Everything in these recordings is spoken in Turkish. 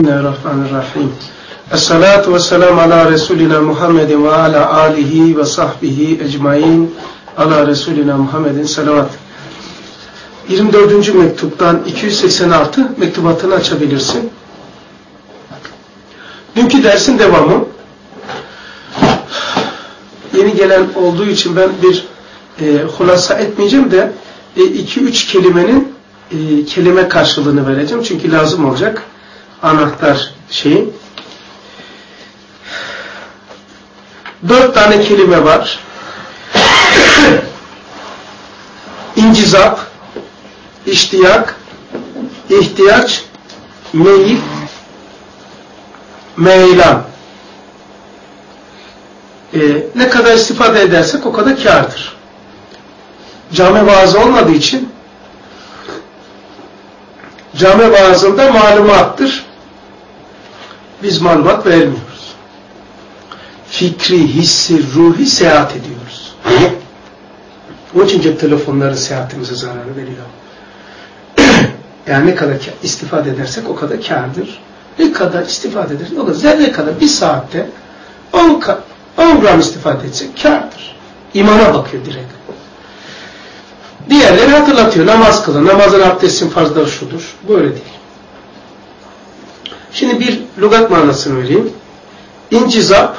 Bismillahirrahmanirrahim. Esselatu vesselamu ala Resulina Muhammedin ve ala alihi ve sahbihi ecmain ala Resulina Muhammedin salavat. 24. mektuptan 286 mektubatını açabilirsin. Dünkü dersin devamı. Yeni gelen olduğu için ben bir hulasa etmeyeceğim de 2-3 kelimenin kelime karşılığını vereceğim. Çünkü lazım olacak. Anahtar şeyi. 4 tane kelime var. İncizap, iştiyak, ihtiyaç, meyil, meylan. Ne kadar istifade edersek o kadar kârdır. Cami vaazı olmadığı için cami vaazında malumattır. Biz malumat vermiyoruz. Fikri, hissi, ruhi seyahat ediyoruz. Onun için cep telefonları seyahatimize zarar veriyor. Yani ne kadar istifade edersek o kadar kârdır. Ne kadar istifade edersek o kadar. Zerre kadar bir saatte 10 gram istifade etsek kârdır. İmana bakıyor direkt. Diğerleri hatırlatıyor. Namaz kılın. Namazın abdestin farzları şudur. Böyle değil. Şimdi bir lügat manasını vereyim. İncizap,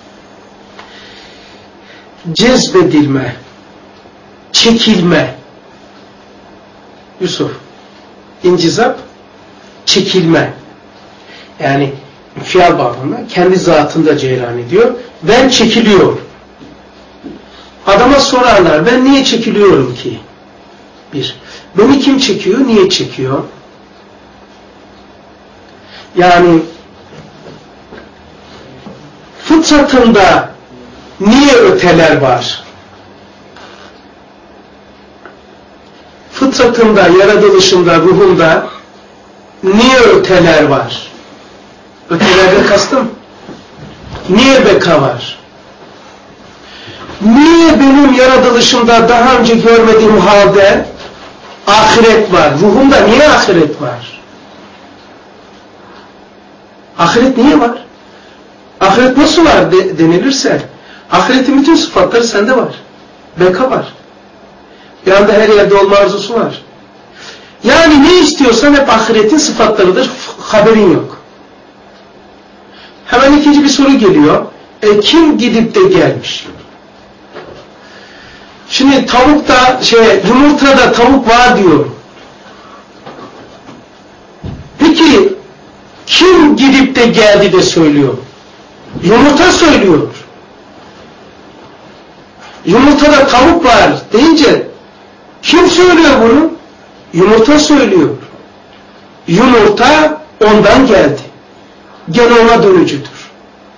cezbedilme, çekilme. Yusuf, incizap, çekilme. Yani fiil bağlamında kendi zatında cereyan ediyor. Ben çekiliyorum. Adama sorarlar, ben niye çekiliyorum ki? Bir, beni kim çekiyor, niye çekiyor? Yani fıtratında niye öteler var? Fıtratında, yaratılışında, ruhunda niye öteler var? Ötelerden kastım, niye beka var? Niye benim yaratılışımda daha önce görmediğim halde ahiret var? Ruhumda niye ahiret var? Ahiret niye var? Ahiret nasıl var denilirse, ahiretin bütün sıfatları sende var. Beka var. Bir anda her yerde olma arzusu var. Yani ne istiyorsan hep ahiretin sıfatlarıdır, haberin yok. Hemen ikinci bir soru geliyor. Kim gidip de gelmiş? Şimdi tavukta, yumurtada tavuk var diyor. Peki kim gidip de geldi de söylüyor? Yumurta söylüyor. Yumurtada tavuk var deyince kim söylüyor bunu? Yumurta söylüyor. Yumurta ondan geldi. Gene ona dönücüdür.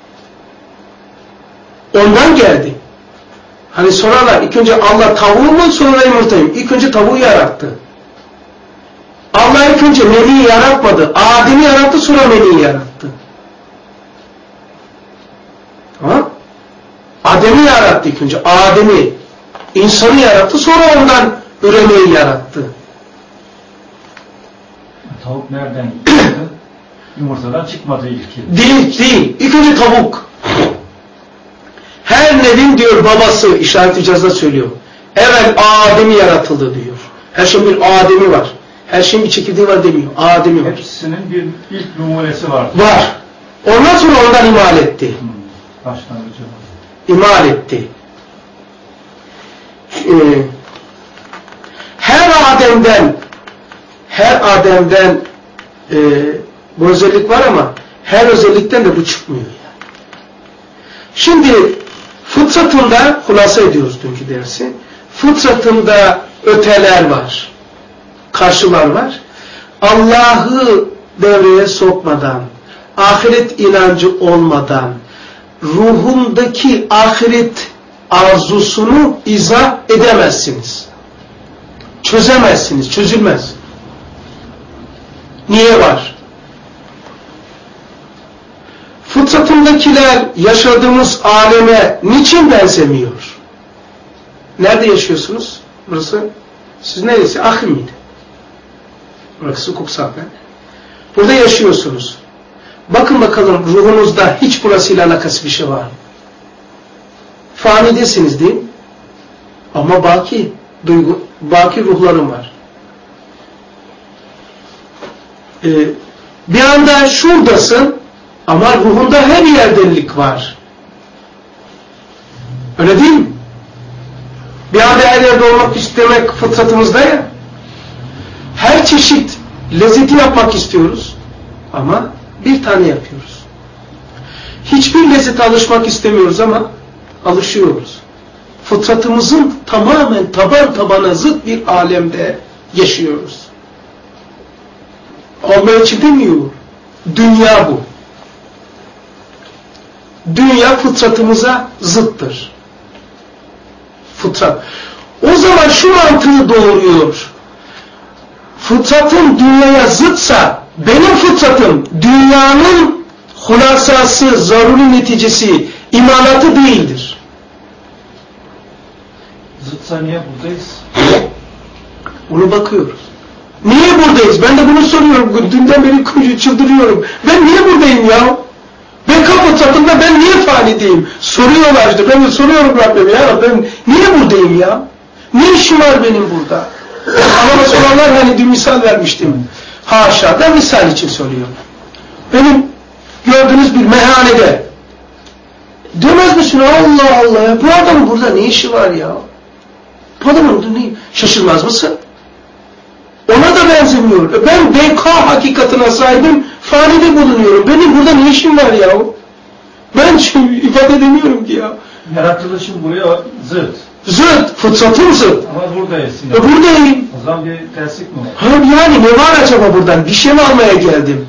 Ondan geldi. Hani sorarlar, ilk önce Allah tavuğu mu, sonra yumurtayı? İlk önce tavuğu yarattı. Allah ilk önce meniyi yaratmadı. Adem'i yarattı, sonra meniyi yarattı. Tamam? Adem'i yarattı ilk önce. Adem'i, insanı yarattı, sonra ondan üremeyi yarattı. Tavuk nereden çıktı? Yumurtadan çıkmadı ilk. Değil. İlk önce tavuk. Her nevin diyor babası, işaret-i icazda söylüyor. Evvel Adem'i yaratıldı diyor. Her şeyin bir Adem'i var. Her şeyin bir çekirdeği var demiyor. Adem'i var. Hepsinin bir ilk numunesi var. Var. Ondan sonra ondan imal etti. Başlangıcı var. İmal etti. Her Adem'den bu özellik var ama her özellikten de bu çıkmıyor yani. Şimdi fıtratında, hulasa ediyoruz dünkü dersi, fıtratında öteler var, karşılar var. Allah'ı devreye sokmadan, ahiret inancı olmadan, ruhundaki ahiret arzusunu izah edemezsiniz. Çözemezsiniz, çözülmez. Niye var? Fıtratındakiler yaşadığımız aleme niçin benzemiyor? Nerede yaşıyorsunuz? Burası, siz neresi? Ahri miydi? Burası Kupsak'ta. Burada yaşıyorsunuz. Bakın bakalım ruhunuzda hiç burasıyla alakası bir şey var mı? Fanidesiniz değil mi? Ama baki ruhlarım var. Bir anda şuradasın ama ruhunda her yerdelik var. Öyle değil mi? Bir anda her yerde olmak istemek fıtratımızda ya. Her çeşit lezzeti yapmak istiyoruz ama bir tane yapıyoruz. Hiçbir lezzete alışmak istemiyoruz ama alışıyoruz. Fıtratımızın tamamen taban tabana zıt bir alemde yaşıyoruz. Allah için demiyor. Dünya bu. Dünya fıtratımıza zıttır. Fıtrat. O zaman şu mantığı doğuruyor. Fıtratım dünyaya zıtsa benim fıtratım dünyanın hulasası, zaruri neticesi, imanatı değildir. Zıtsa niye buradayız? Onu bakıyoruz. Niye buradayız? Ben de bunu soruyorum. Dünden beri çıldırıyorum. Ben niye buradayım ya? Ben fıtratımda ben niye fani diyeyim? Soruyorlar işte. Ben de soruyorum Rabbim ya. Ben niye buradayım ya? Ne işim var benim burada? Ama soranlar hani dün misal vermiştim. Haşa. Ben misal için soruyorum. Benim gördüğünüz bir meyhanede demez misin Allah Allah ya? Bu adamın burada ne işi var ya? Bu adamın burada ne? Şaşırmaz mısın? Ona da benzemiyor. Ben beka hakikatine sahibim, fanide bulunuyorum. Benim burada ne işim var ya? Ben ifade edemiyorum ki ya. Yaratılışım buraya zıt. Zıt, fıtratım zıt. Ama buradayız. Buradayım. O zaman bir terslik mi var? Yani ne var acaba buradan? Bir şey mi almaya geldim?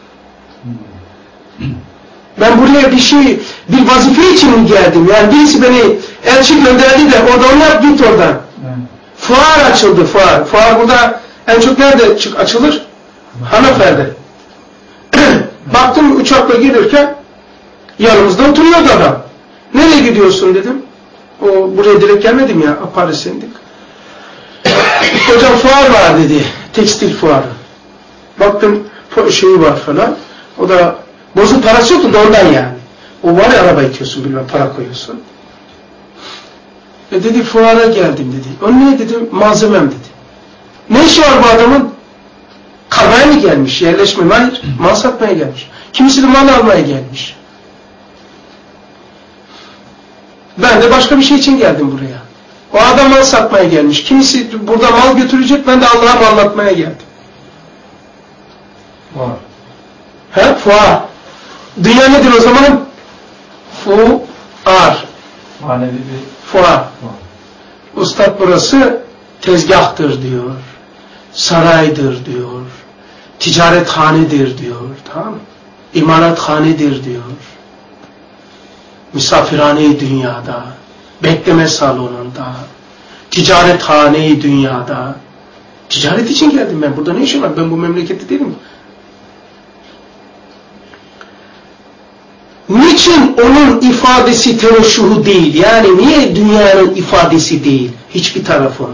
Ben buraya bir vazife için mi geldim? Yani birisi beni elçi gönderdi de oradan yap git oradan. Fuar açıldı, fuar. Fuar burada en çok nerede açılır? Hanöfer'de. Baktım uçakla gelirken yanımızda oturuyordu adam. Nereye gidiyorsun dedim. Buraya direkt gelmedim ya. Paris'e indik. Hocam fuar var dedi. Tekstil fuarı. Baktım şeyi var falan. O da bozuk parası yoktu da ondan yani. O var ya araba itiyorsun bilmem para koyuyorsun. Dedi fuara geldim dedi. O ne dedim? Malzemem dedi. Ne işi var bu adamın? Kalmaya mı gelmiş? Yerleşme mi? Hayır. Mal satmaya gelmiş. Kimisi de mal almaya gelmiş. Ben de başka bir şey için geldim buraya. O adam mal satmaya gelmiş. Kimisi burada mal götürecek. Ben de Allah'a mal anlatmaya geldim. Var. Fuar. Dünya nedir o zaman? Fuar. Manevi bir fuar. Ustad burası tezgahtır diyor. Saraydır diyor. Ticarethanedir diyor. Tamam mı? İmalathanedir diyor. Misafirhane-i dünyada. Bekleme salonunda. Ticarethane-i dünyada. Ticaret için geldim ben. Burada ne işim var? Ben bu memlekette değilim. Niçin onun ifadesi tereşuhu değil? Yani niye dünyanın ifadesi değil? Hiçbir tarafı.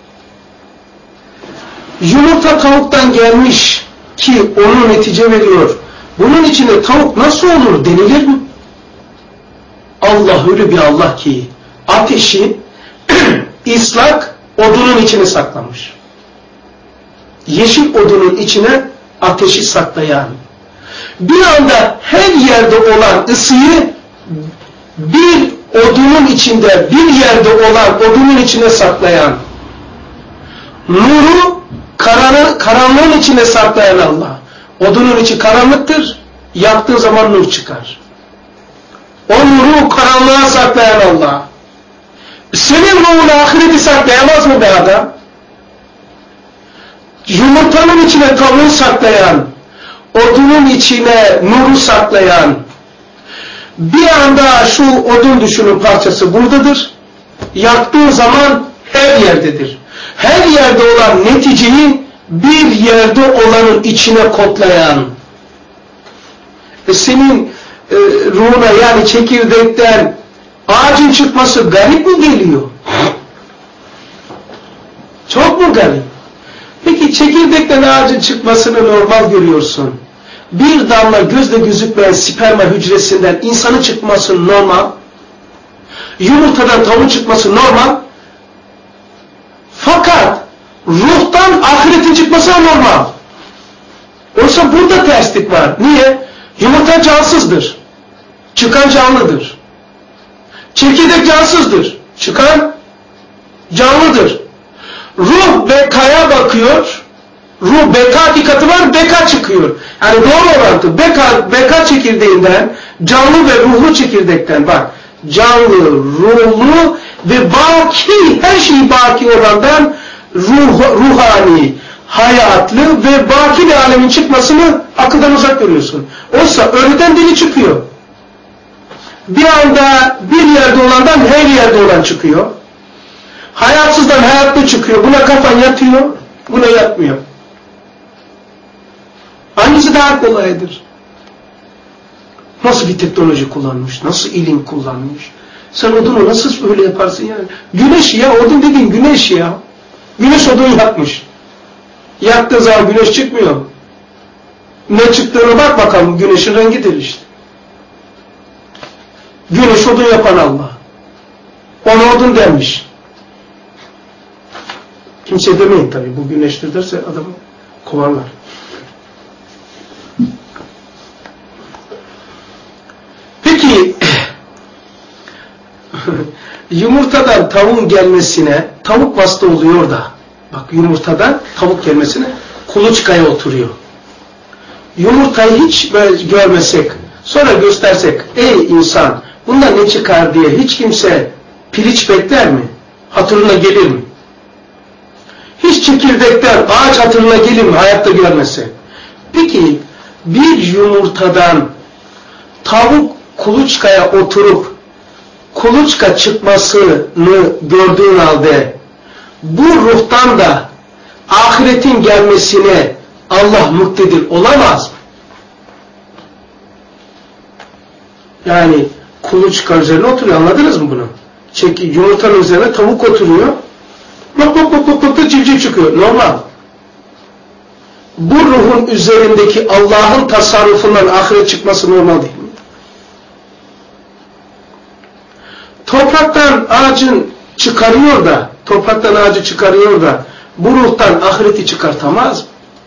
Yumurta tavuktan gelmiş ki onu netice veriyor. Bunun içinde tavuk nasıl olur denilir mi? Allah öyle bir Allah ki ateşi ıslak odunun içine saklamış. Yeşil odunun içine ateşi saklayan, bir anda her yerde olan ısıyı bir odunun içinde, bir yerde olan odunun içine saklayan, nuru karanlığın içine saklayan Allah. Odunun içi karanlıktır, yaktığın zaman nur çıkar. O nuru karanlığa saklayan Allah. Senin ruhunu ahireti saklayamaz mı be adam? Yumurtanın içine tavuğu saklayan, odunun içine nuru saklayan, bir anda şu odun düşünün parçası buradadır, yaktığı zaman her yerdedir. Her yerde olan neticeyi bir yerde olanın içine kodlayan, senin ruhuna yani çekirdekten ağacın çıkması garip mi geliyor? Çok mu garip? Peki çekirdekten ağacın çıkmasını normal görüyorsun. bir damla gözle gözükmeyen sperma hücresinden insanın çıkması normal. Yumurtadan tavuğun çıkması normal. Fakat ruhtan ahiretin çıkması anormal. Oysa burada terslik var. Niye? Yumurta cansızdır. Çıkan canlıdır. Çekirdek cansızdır. Çıkan canlıdır. Ruh bekaya bakıyor. Ruh beka hakikati var, beka çıkıyor. Yani doğru orantı. Beka çekirdeğinden, canlı ve ruhlu çekirdekten bak. Canlı, ruhlu ve baki, her şey baki olandan ruhani, hayatlı ve baki bir alemin çıkmasını akıldan uzak görüyorsun. Oysa ölüden diri çıkıyor. Bir anda bir yerde olandan her yerde olan çıkıyor. Hayatsızdan hayatlı çıkıyor. Buna kafan yatıyor, buna yatmıyor. Hangisi daha kolaydır? Nasıl bir teknoloji kullanmış, nasıl ilim kullanmış. Sen odunu nasıl böyle yaparsın yani? Güneş ya, odun dediğin güneş ya. Güneş odun yakmış. Yaktığı zaman güneş çıkmıyor. Ne çıktığına bak bakalım, güneşin rengidir işte. Güneş odun yapan Allah. Ona odun denmiş. Kimse demeyin tabii, bu güneştir derse adamı kovarlar. Peki yumurtadan tavuğun gelmesine tavuk vasıta oluyor da, bak yumurtadan tavuk gelmesine kuluçkaya oturuyor. Yumurtayı hiç böyle görmesek, sonra göstersek, ey insan bundan ne çıkar diye hiç kimse piliç bekler mi? Hatırına gelir mi? Hiç çekirdekten ağaç hatırına gelir mi hayatta görmese? Peki bir yumurtadan tavuk kuluçkaya oturup kuluçka çıkmasını gördüğün halde bu ruhtan da ahiretin gelmesine Allah muktedir olamaz mı? Yani kuluçka üzerine oturuyor, anladınız mı bunu? Yumurtanın üzerine tavuk oturuyor, bak civciv çıkıyor, normal. Bu ruhun üzerindeki Allah'ın tasarrufundan ahiret çıkması normal değil mi? Topraktan ağacı çıkarıyor da bu ruhtan ahireti çıkartamaz mı?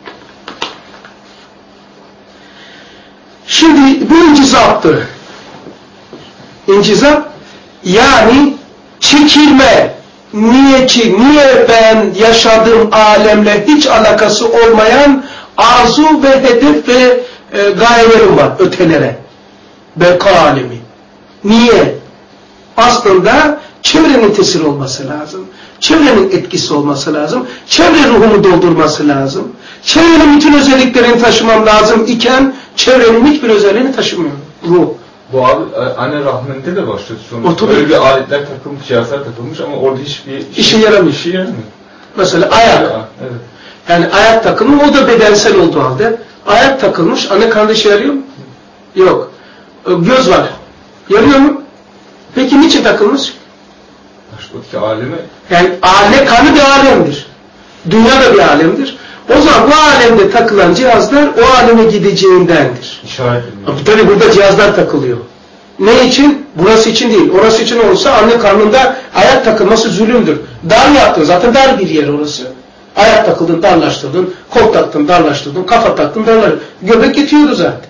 Şimdi bu incizaptır. İncizap yani çekilme. Niye ben yaşadığım alemle hiç alakası olmayan arzu ve hedef ve gayelerim var ötelere. Beka alemi. Niye? Aslında çevrenin tesiri olması lazım. Çevrenin etkisi olması lazım. Çevre ruhumu doldurması lazım. Çevrenin bütün özelliklerini taşımam lazım iken çevrenin hiçbir özelliğini taşımıyorum. Ruh. Bu anne rahminde de başladı sonuçta. Böyle bir aletler takılmış, cihazlar takılmış ama orada hiçbir işe yaramıyor. Mesela ayak. Evet. Yani ayak takımı o da bedensel olduğu halde. Ayak takılmış, anne karnı işe yarıyor mu? Yok. Göz var. Yarıyor mu? Peki niçin takılmış? Başka aleme. Yani karnı bir alemdir. Dünya da bir alemdir. O zaman bu alemde takılan cihazlar o aleme gideceğindendir. İşaret ediyor. Tabii burada cihazlar takılıyor. Ne için? Burası için değil. Orası için olsa anne karnında ayak takılması zulümdür. Dar yaptın. Zaten dar bir yer orası. Ayak takıldın, darlaştırdın. Kol taktın, darlaştırdın. Kafa taktın, darlaştırdın. Göbek yetiyordu zaten.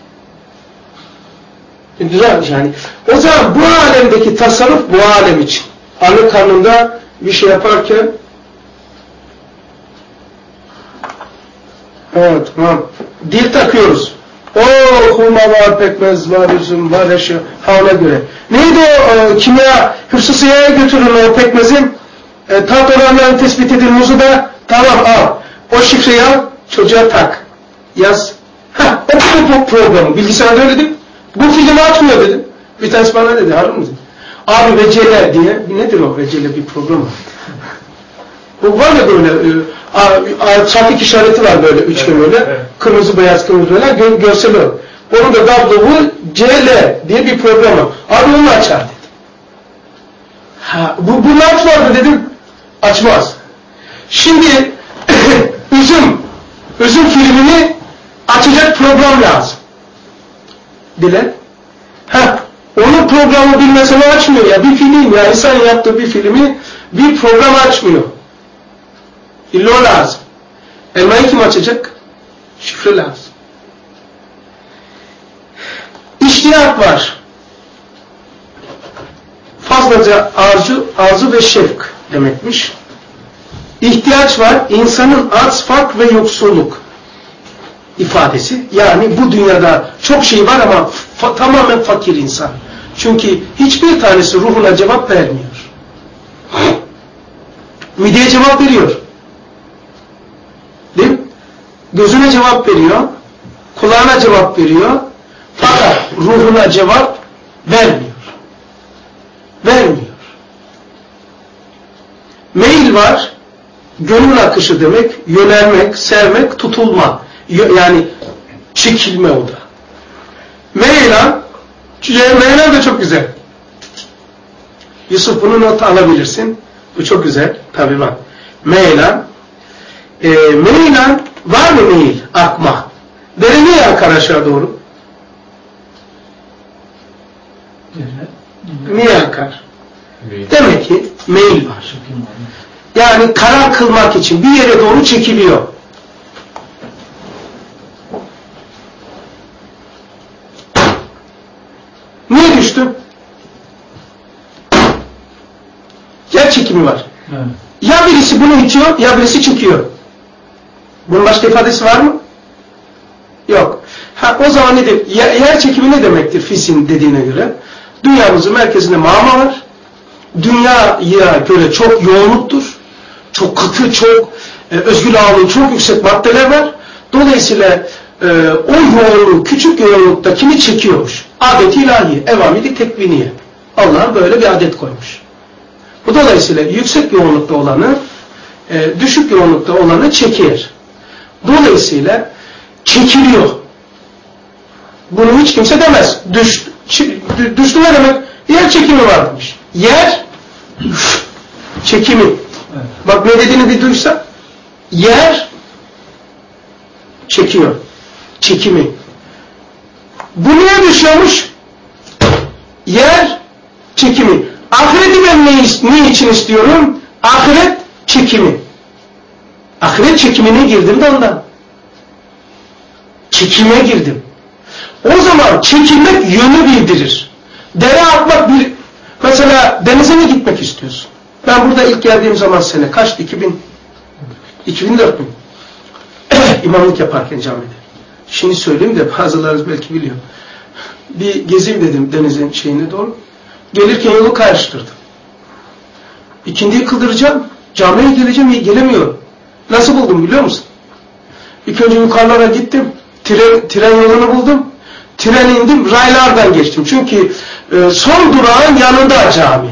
Yani o zaman bu alemdeki tasarruf bu alem için. Anne karnında bir şey yaparken evet, tamam. Dil takıyoruz. Hurma var, pekmez var, üzüm var, eşya. Ona göre. Neydi o kimya? Hıfzı götürün o pekmezin. Tat oranlarını tespit edin. Muzu da tamam al. O şifreyi al, çocuğa tak. Yaz. Oku bu programı. Bilgisayarda öyle dedim. Bu filmi atmıyor dedim. Bir tanesi bana dedi, Harun mu dedi? Abi Vecele diye, nedir o Vecele bir program? Bu var ya böyle, trafik işareti var böyle, üçgen böyle, evet. Kırmızı beyaz kırmızı böyle, görsel o. Onun da WCL diye bir program var. Abi onu açar dedi. Bunu açmaz mı dedim, açmaz. Şimdi üzüm filmini açacak program lazım. Dile. Onun programı bilmesini açmıyor ya. Bir film ya. İnsan yaptığı bir filmi bir program açmıyor. İlla o lazım. Elmayı kim açacak? Şifre lazım. İştiyak var. Fazlaca arzu ve şevk demekmiş. İhtiyaç var. İnsanın arz, fakr ve yoksulluk ifadesi. Yani bu dünyada çok şey var ama tamamen fakir insan. Çünkü hiçbir tanesi ruhuna cevap vermiyor. Mideye cevap veriyor. Değil mi? Gözüne cevap veriyor. Kulağına cevap veriyor. Fakat ruhuna cevap vermiyor. Vermiyor. Meyil var. Gönül akışı demek. Yönelmek, sevmek, tutulma. Yani çekilme o da. Meylan de çok güzel. Yusuf bunu not alabilirsin. Bu çok güzel. Tabii bak. Meylan var mı meyil? Akma. Deri niye akar aşağı doğru? Niye akar? Demek ki meyil var. Yani karar kılmak için bir yere doğru çekiliyor. Niye düştü? Yer çekimi var. Evet. Ya birisi bunu itiyor ya birisi çekiyor. Bunun başka ifadesi var mı? Yok. O zaman nedir? Yer çekimi ne demektir fizin dediğine göre? Dünyamızın merkezinde mama var. Dünyaya göre çok yoğunluktur. Çok katı, çok özgül ağırlığı çok yüksek maddeler var. Dolayısıyla o yoğunluğu, küçük yoğunluktakini çekiyormuş. Adet-i ilahi, evamidi tekviniye. Allah böyle bir adet koymuş. Bu dolayısıyla yüksek yoğunlukta olanı, düşük yoğunlukta olanı çeker. Dolayısıyla çekiliyor. Bunu hiç kimse demez. Düştü ne demek? Yer çekimi var demiş. Yer çekimi. Evet. Bak ne dediğini bir duysa. Yer çekiyor. Çekimi. Bu niye düşüyormuş? Yer çekimi. Ahireti ben ne için istiyorum? Ahiret çekimi. Ahiret çekimine girdim de ondan. Çekime girdim. O zaman çekilmek yönü bildirir. Dere atmak bir... Mesela denize mi gitmek istiyorsun? Ben burada ilk geldiğim zaman sene kaçtı? 2004 mü? İmamlık yaparken camide. Şimdi söyleyeyim de bazılarınız belki biliyor. Bir gezeyim dedim denizin şeyine doğru. Gelirken yolu karıştırdım. İkindiyi kıldıracağım. Camiye geleceğim, gelemiyorum. Nasıl buldum biliyor musun? İlk önce yukarılara gittim. Tren yolunu buldum. Trene indim, raylardan geçtim. Çünkü son durağın yanında cami.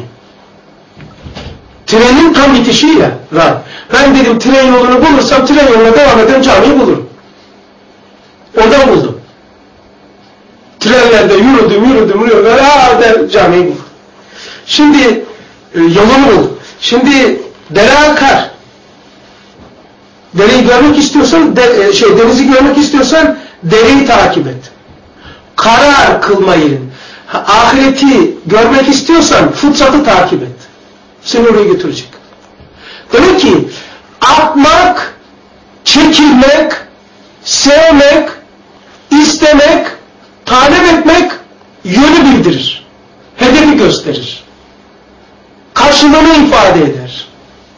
Trenin tam bitişi ya, ray. Ben dedim tren yolunu bulursam tren yoluna devam eden camiyi bulurum. Oradan buldum. Trenlerde yürüdüm, camiyi buldum. Şimdi yolunu buldum. Şimdi dere akar. Dereyi görmek istiyorsan, denizi görmek istiyorsan dereyi takip et. Karar kılmayı, ahireti görmek istiyorsan fıtratı takip et. Seni oraya götürecek. Demek ki atmak, çekilmek, sevmek, istemek, talep etmek yönü bildirir. Hedefi gösterir. Karşılığını ifade eder.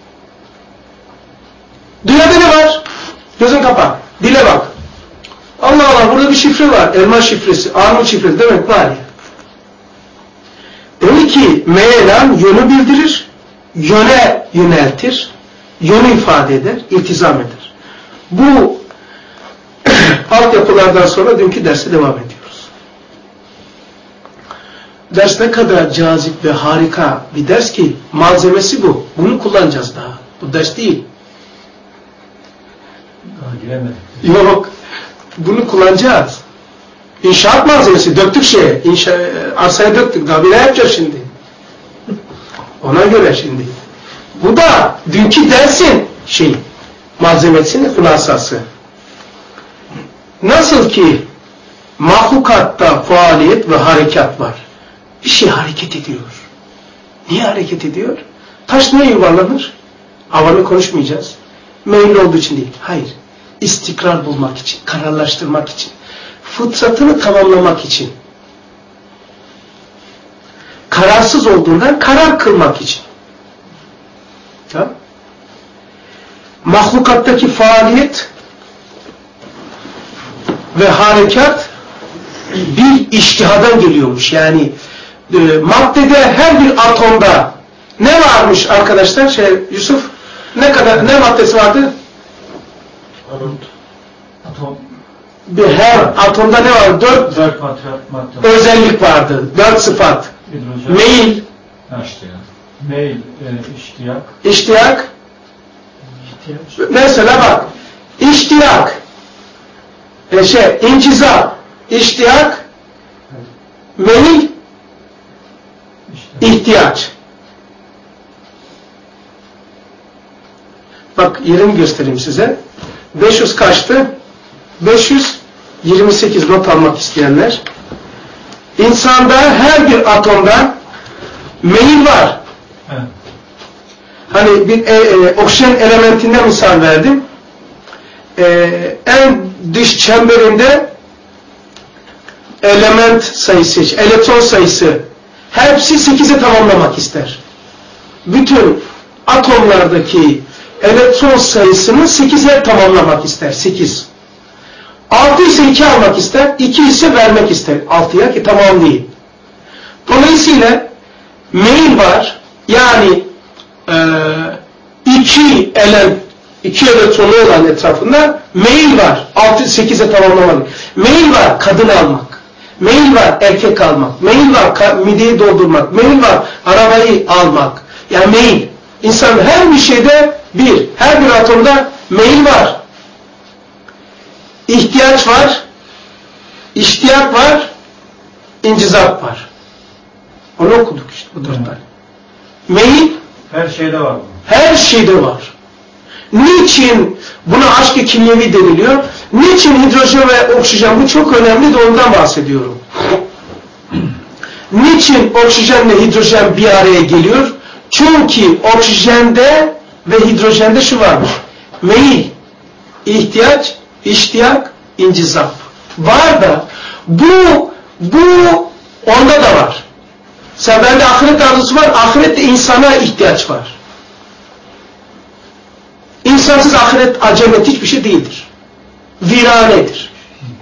Dünyada ne var? Gözün kapat. Dile bak. Allah Allah burada bir şifre var. Elma şifresi, armut şifresi demek var ya. Demek ki meyelan yönü bildirir, yöne yöneltir, yönü ifade eder, iltizam eder. Bu altyapılardan sonra dünkü derse devam ediyoruz. Ders ne kadar cazip ve harika bir ders ki malzemesi bu. Bunu kullanacağız daha. Bu ders değil. Daha giremedik. Yok. Bunu kullanacağız. İnşaat malzemesi döktük şeye. Arsaya döktük. Daha bile yapacağız şimdi. Ona göre şimdi. Bu da dünkü dersin malzemesinin hulasası. Nasıl ki mahlukatta faaliyet ve harekat var. Bir şey hareket ediyor. Niye hareket ediyor? Taş niye yuvarlanır? Havanı konuşmayacağız. Meyilli olduğu için değil. Hayır. İstikrar bulmak için, kararlaştırmak için, fıtratını tamamlamak için. Kararsız olduğundan karar kılmak için. Tamam? Mahlukattaki faaliyet ve harekat bir iştihadan geliyormuş. Yani maddede her bir atomda ne varmış arkadaşlar? Yusuf, ne maddesi vardı? Atom. Her atomda ne var? Dört madde. Özellik vardı. 4 sıfat. Hidrojen. Meyil. Meyil, iştiyak. İştiyak. Mesela bak. İştiyak. İncizap. İştiyak. Meyil. İhtiyaç. Bak yerini göstereyim size. 500 kaçtı? 528 not almak isteyenler. İnsanda her bir atomda meyil var. Evet. Hani bir oksijen elementinden misal verdim. En dış çemberinde element sayısı, elektron sayısı hepsi 8'e tamamlamak ister. Bütün atomlardaki elektron sayısını 8'e tamamlamak ister. 8. 6 ise 2 almak ister. 2 ise vermek ister. 6'ya ki tamam değil. Dolayısıyla meyil var. Yani 2 elektronu olan etrafında meyil var. 6 8'e tamamlamak. Meyil var kadın almak. Meyil var erkek almak. Meyil var mideyi doldurmak. Meyil var arabayı almak. Yani meyil. İnsan her bir şeyde her bir atomda meyil var. İhtiyaç var. İştiyak var. İncizap var. Onu okuduk işte bu 4 tane. Meyil her şeyde var. Her şeyde var. Niçin buna aşk-ı kimyevi deniliyor? Niçin hidrojen ve oksijen? Bu çok önemli de ondan bahsediyorum. Niçin oksijenle hidrojen bir araya geliyor? Çünkü oksijende ve hidrojende şu varmış. Meyil, ihtiyaç, iştiyak, incizap. Var da bu onda da var. Sen bende ahiret arzusu var, ahirette insana ihtiyaç var. İnsansız ahiret acemet hiçbir şey değildir. Viranedir.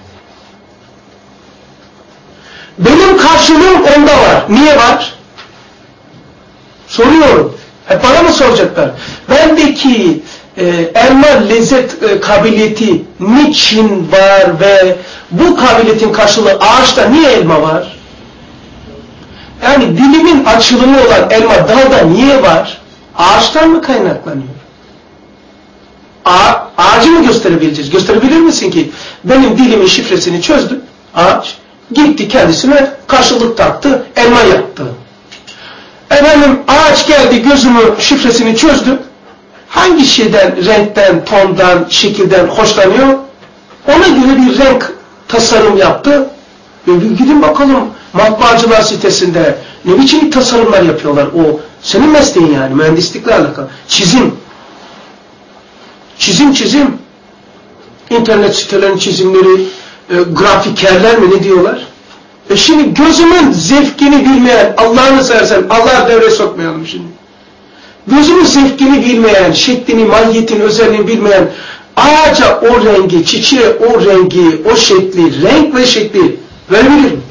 Benim karşılığım onda var. Niye var? Soruyorum. Hep bana mı soracaklar? Bendeki elma lezzet kabiliyeti niçin var ve bu kabiliyetin karşılığı ağaçta niye elma var? Yani dilimin açılımı olan elma dalda niye var? Ağaçtan mı kaynaklanıyor? Ağacı mı gösterebileceğiz? Gösterebilir misin ki benim dilimin şifresini çözdü ağaç, gitti kendisine karşılık taktı, elma yaptı. Efendim ağaç geldi gözümün şifresini çözdü. Hangi şeyden, renkten, tondan, şekilden hoşlanıyor? Ona göre bir renk tasarım yaptı. Gidin bakalım matbaacılar sitesinde ne biçim tasarımlar yapıyorlar. O senin mesleğin yani mühendislikle alakalı. Çizim. İnternet sitelerinin çizimleri, grafikerler mi ne diyorlar? Şimdi gözümün zevkini bilmeyen, Allah'ını seversen, Allah'a devreye sokmayalım şimdi. Gözümün zevkini bilmeyen, şeklini, mahiyetini, özelliğini bilmeyen, ağaca o rengi, çiçeğe o rengi, o şekli, renk ve şekli verebilir mi?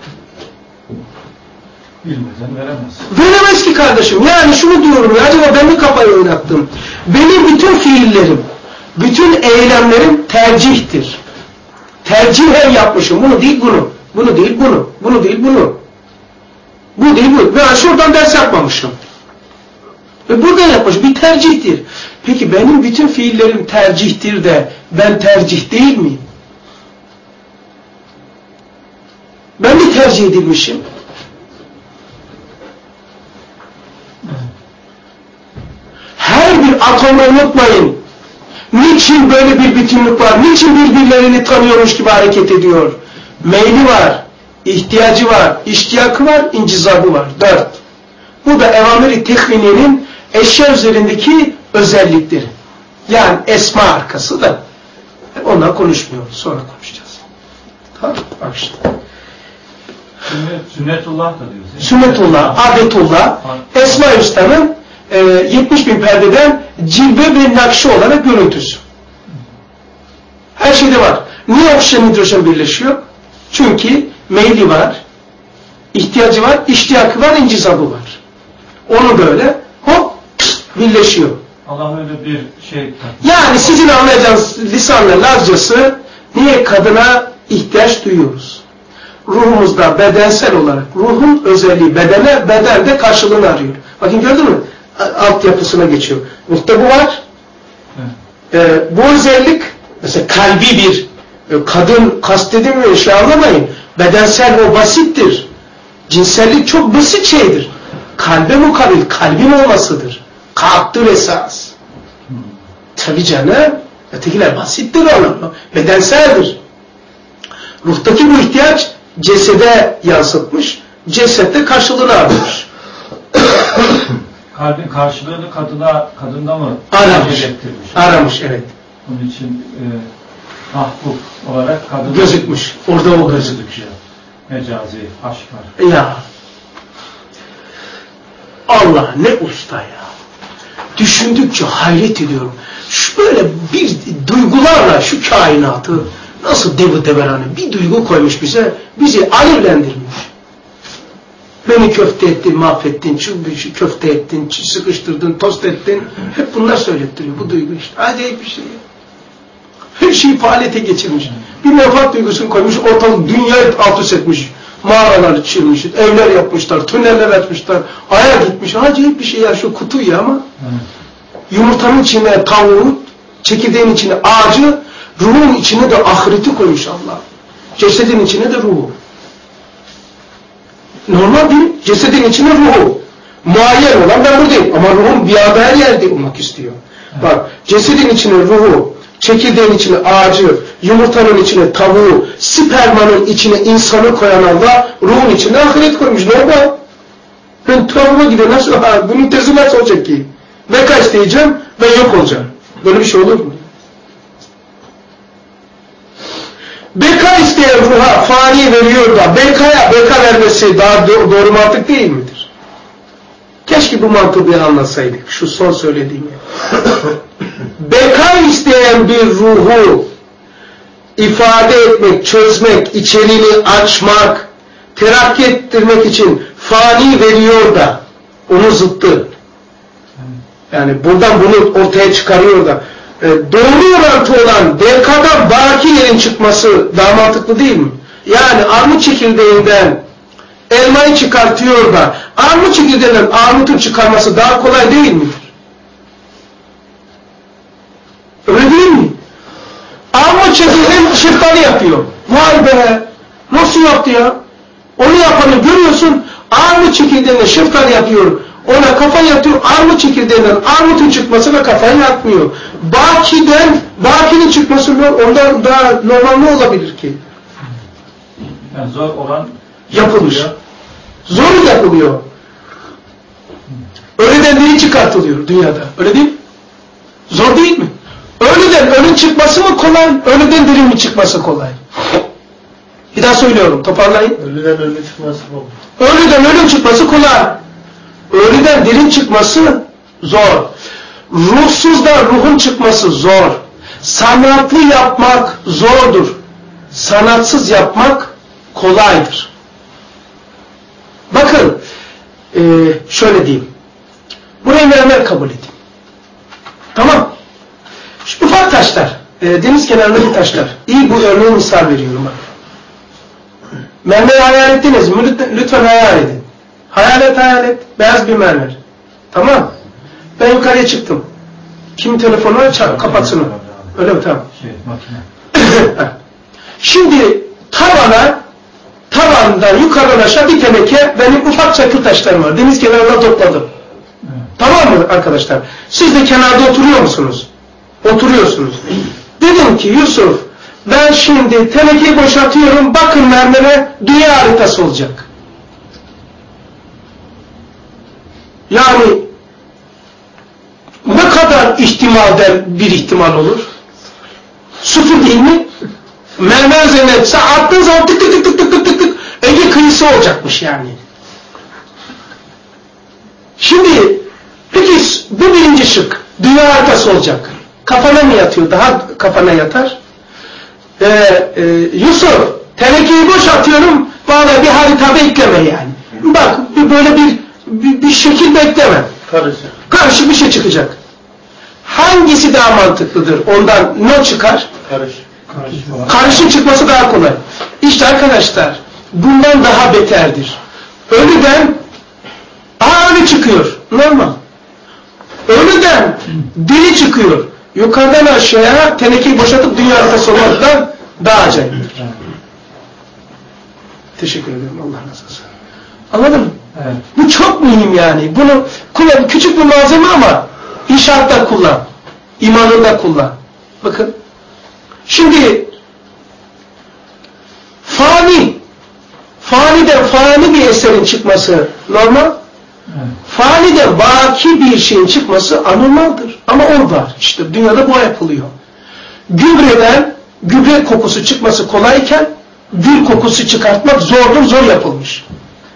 Bilmeden veremez. Veremez ki kardeşim. Yani şunu diyorum ya, acaba ben mi kafayı oynattım? Benim bütün fiillerim, bütün eylemlerim tercihtir. Tercihen yapmışım. Bunu değil bunu. Bunu değil bunu. Bunu değil bunu. Bu değil bu. Ben şuradan ders yapmamışım. Buradan yapmışım. Bir tercihtir. Peki benim bütün fiillerim tercihtir de ben tercih değil miyim? Ben de tercih edilmişim. Her bir atomu unutmayın. Niçin böyle bir bütünlük var? Niçin birbirlerini tanıyormuş gibi hareket ediyor? Meyli var, ihtiyacı var, iştiyakı var, incizabı var. 4. Bu da evamir-i tekviniyenin eşya üzerindeki özellikleri. Yani esma arkası da. Ondan konuşmuyoruz. Sonra konuşacağız. Tamam. Bak işte. Sünnetullah da diyoruz. Sünnetullah, adetullah, Esma-i Hüsna'nın 70.000 perdeden cilve ve nakşi olarak görüntüsü. Her şeyde var. Niye oksijen hidrojen birleşiyor? Çünkü meyli var, ihtiyacı var, iştiyakı var, incizabı var. Onu böyle hop birleşiyor. Allah öyle bir şey... Yani sizin anlayacağınız lisanla Lazcası, niye kadına ihtiyaç duyuyoruz? Ruhumuzda bedensel olarak, ruhun özelliği bedene, bedende karşılığını arıyor. Bakın gördün mü? Altyapısına geçiyor. Ruhta bu var. Bu özellik, mesela kalbi bir kadın kastedilmiyor, şey anlamayın. Bedensel o basittir. Cinsellik çok basit şeydir. Kalbe mukabil, kalbin olmasıdır. Kalptır esas. Tabii canım, ötekiler basittir ona. Bedenseldir. Ruhtaki bu ihtiyaç cesede yansıtmış, cesette karşılığını armış. Kalbin karşılığını kadında mı aramış? Aramış, evet. Onun için mahbub olarak kadın gözükmüş. Orada o gözüküyor. Mecazi, aşk var. Ya Allah ne usta ya. Düşündükçe hayret ediyorum. Şu böyle bir duygularla şu kainatı nasıl deveranı bir duygu koymuş bize, bizi alevlendirmiş. Beni köfte ettin, mahvettin, köfte ettin, sıkıştırdın, tost ettin. Hep bunlar söylettiriyor bu duygu işte. Acayip bir şey. Her şeyi faaliyete geçirmiş. Bir menfaat duygusunu koymuş, ortalık dünyayı alt üst etmiş. Mağaralar çizmiş, evler yapmışlar, tüneller açmışlar, aya gitmiş. Acayip bir şey ya şu kutu ya ama. Yumurtanın içine tavuğu, çekirdeğin içine ağacı, ruhun içine de ahireti koymuş Allah. Cesedin içine de ruhu. Normal bir cesedin içine ruhu. Muayyen olan ben buradayım. Ama ruhum bir yerde her yerde olmak istiyor. Bak cesedin içine ruhu, çekirdeğin içine ağacı, yumurtanın içine tavuğu, spermanın içine insanı koyan Allah, ruhun içine ahiret koymuş. Normal. Ben tavuğa gidiyor. Nasıl? Bunun tezi nasıl olacak ki? Beka isteyeceğim ve yok olacağım. Böyle bir şey olur mu? Beka isteyen ruha fani veriyor da beka vermesi daha doğru mantık değil midir? Keşke bu mantığı bir anlasaydık. Şu son söylediğimi. Beka isteyen bir ruhu ifade etmek, çözmek, içeriğini açmak, terakki ettirmek için fani veriyor da onun zıttı. Yani buradan bunu ortaya çıkarıyor da doğru orantı olan belkadan baki yerin çıkması daha mantıklı değil mi? Yani armut çekirdeğinden elmayı çıkartıyor da armut çekirdeğinden armutun çıkarması daha kolay değil midir? Öyle değil mi? Armut çekirdeğinden şeftali yapıyor. Vay be! Nasıl yaptı ya? Onu yapanı görüyorsun, armut çekirdeğinden şeftali yapıyor. Ona kafa yatıyor, armut çekirdeğinden armutun çıkmasına kafayı yatmıyor. Bakinin çıkması ondan daha normal ne olabilir ki? Yani zor olan yapılmış. Zor yapılıyor. Ölüden diri çıkartılıyor dünyada. Öyle değil mi? Zor değil mi? Ölüden ölün çıkması mı kolay? Ölüden diri mi çıkması kolay? Bir daha söylüyorum, toparlayın. Ölüden ölüm çıkması kolay. Ölüden ölüm çıkması kolay. Ölüden dirin çıkması zor. Ruhsuzdan ruhun çıkması zor. Sanatlı yapmak zordur. Sanatsız yapmak kolaydır. Bakın, şöyle diyeyim. Burayı mermer kabul edeyim. Tamam. Şu ufak taşlar, deniz kenarındaki taşlar. İyi bu örneği misal veriyorum bak. Mermer hayal ettiniz mi? Lütfen hayal edin. Hayal et. Beyaz bir mermer. Tamam. Ben yukarıya çıktım. Kim telefonu açar, kapatsın onu. Öyle mi? Tamam. Makine. Şimdi tavandan yukarıdan aşağı bir teneke benim ufak çakıl taşlarım var. Deniz kenarına topladım. Evet. Tamam mı arkadaşlar? Siz de kenarda oturuyor musunuz? Oturuyorsunuz. Dedim ki Yusuf, ben şimdi tenekeyi boşaltıyorum, bakın mermere, dünya haritası olacak. Yani ne kadar ihtimalden bir ihtimal olur? Sıfır değil mi? Mermer üzerine attığın zaman tık tık tık tık tık tık tık Ege kıyısı olacakmış yani. Şimdi peki bu birinci şık. Dünya haritası olacak. Kafana mı yatıyor? Daha kafana yatar. Yusuf, tenekeyi boşaltıyorum. Vallahi bir harita bekleme yani. Bak böyle bir şekil bekleme. Karışık bir şey çıkacak. Hangisi daha mantıklıdır? Ondan ne çıkar? Karışık çıkması daha kolay. İşte arkadaşlar, bundan daha beterdir. Ölüden ölü çıkıyor. Normal. Ölüden diri çıkıyor. Yukarıdan aşağıya tenekeyi boşaltıp dünya haritası olmaktan daha acayiptir. Teşekkür ederim. Allah razı olsun. Anladın mı? Evet. Bu çok mühim yani. Bunu kullan. Küçük bir malzeme ama inşaatta kullan. İmanında kullan. Bakın. Şimdi faniden fani bir eserin çıkması normal. Evet. Faniden baki bir şeyin çıkması anormaldir. Ama o var. İşte dünyada bu yapılıyor. Gübreden gübre kokusu çıkması kolayken gül kokusu çıkartmak zordur, zor yapılmış.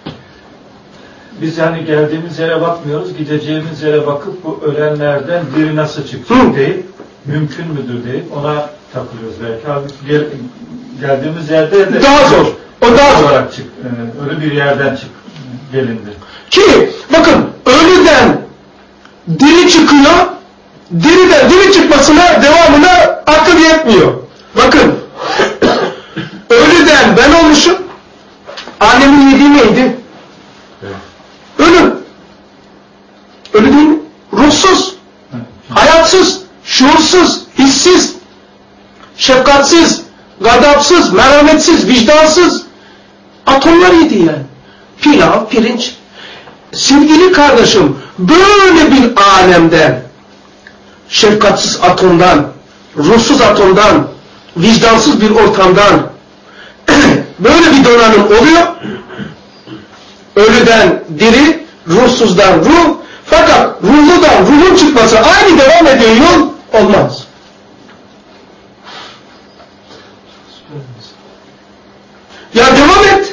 Biz yani geldiğimiz yere bakmıyoruz, gideceğimiz yere bakıp bu ölenlerden biri nasıl çıkacak deyip, mümkün müdür deyip ona takılıyoruz belki. Abi geldiğimiz yerde de daha zor. O daha zor. Öyle bir yerden gelindi. Ki bakın ölüden diri çıkıyor, diriden diri çıkmasına devamına akıl yetmiyor. Bakın ölüden ben olmuşum, annemin yediği neydi? Ölü. Ölü değil mi? Ruhsuz, hayatsız, şuursuz, hissiz, şefkatsiz, gadapsız, merhametsiz, vicdansız. Atomlar yedi yani. Pilav, pirinç. Sevgili kardeşim, böyle bir alemden, şefkatsiz atomdan, ruhsuz atomdan, vicdansız bir ortamdan böyle bir donanım oluyor. Ölüden diri, ruhsuzdan ruh, fakat ruhludan ruhun çıkması aynı devam ediyor, yol olmaz. Ya devam et.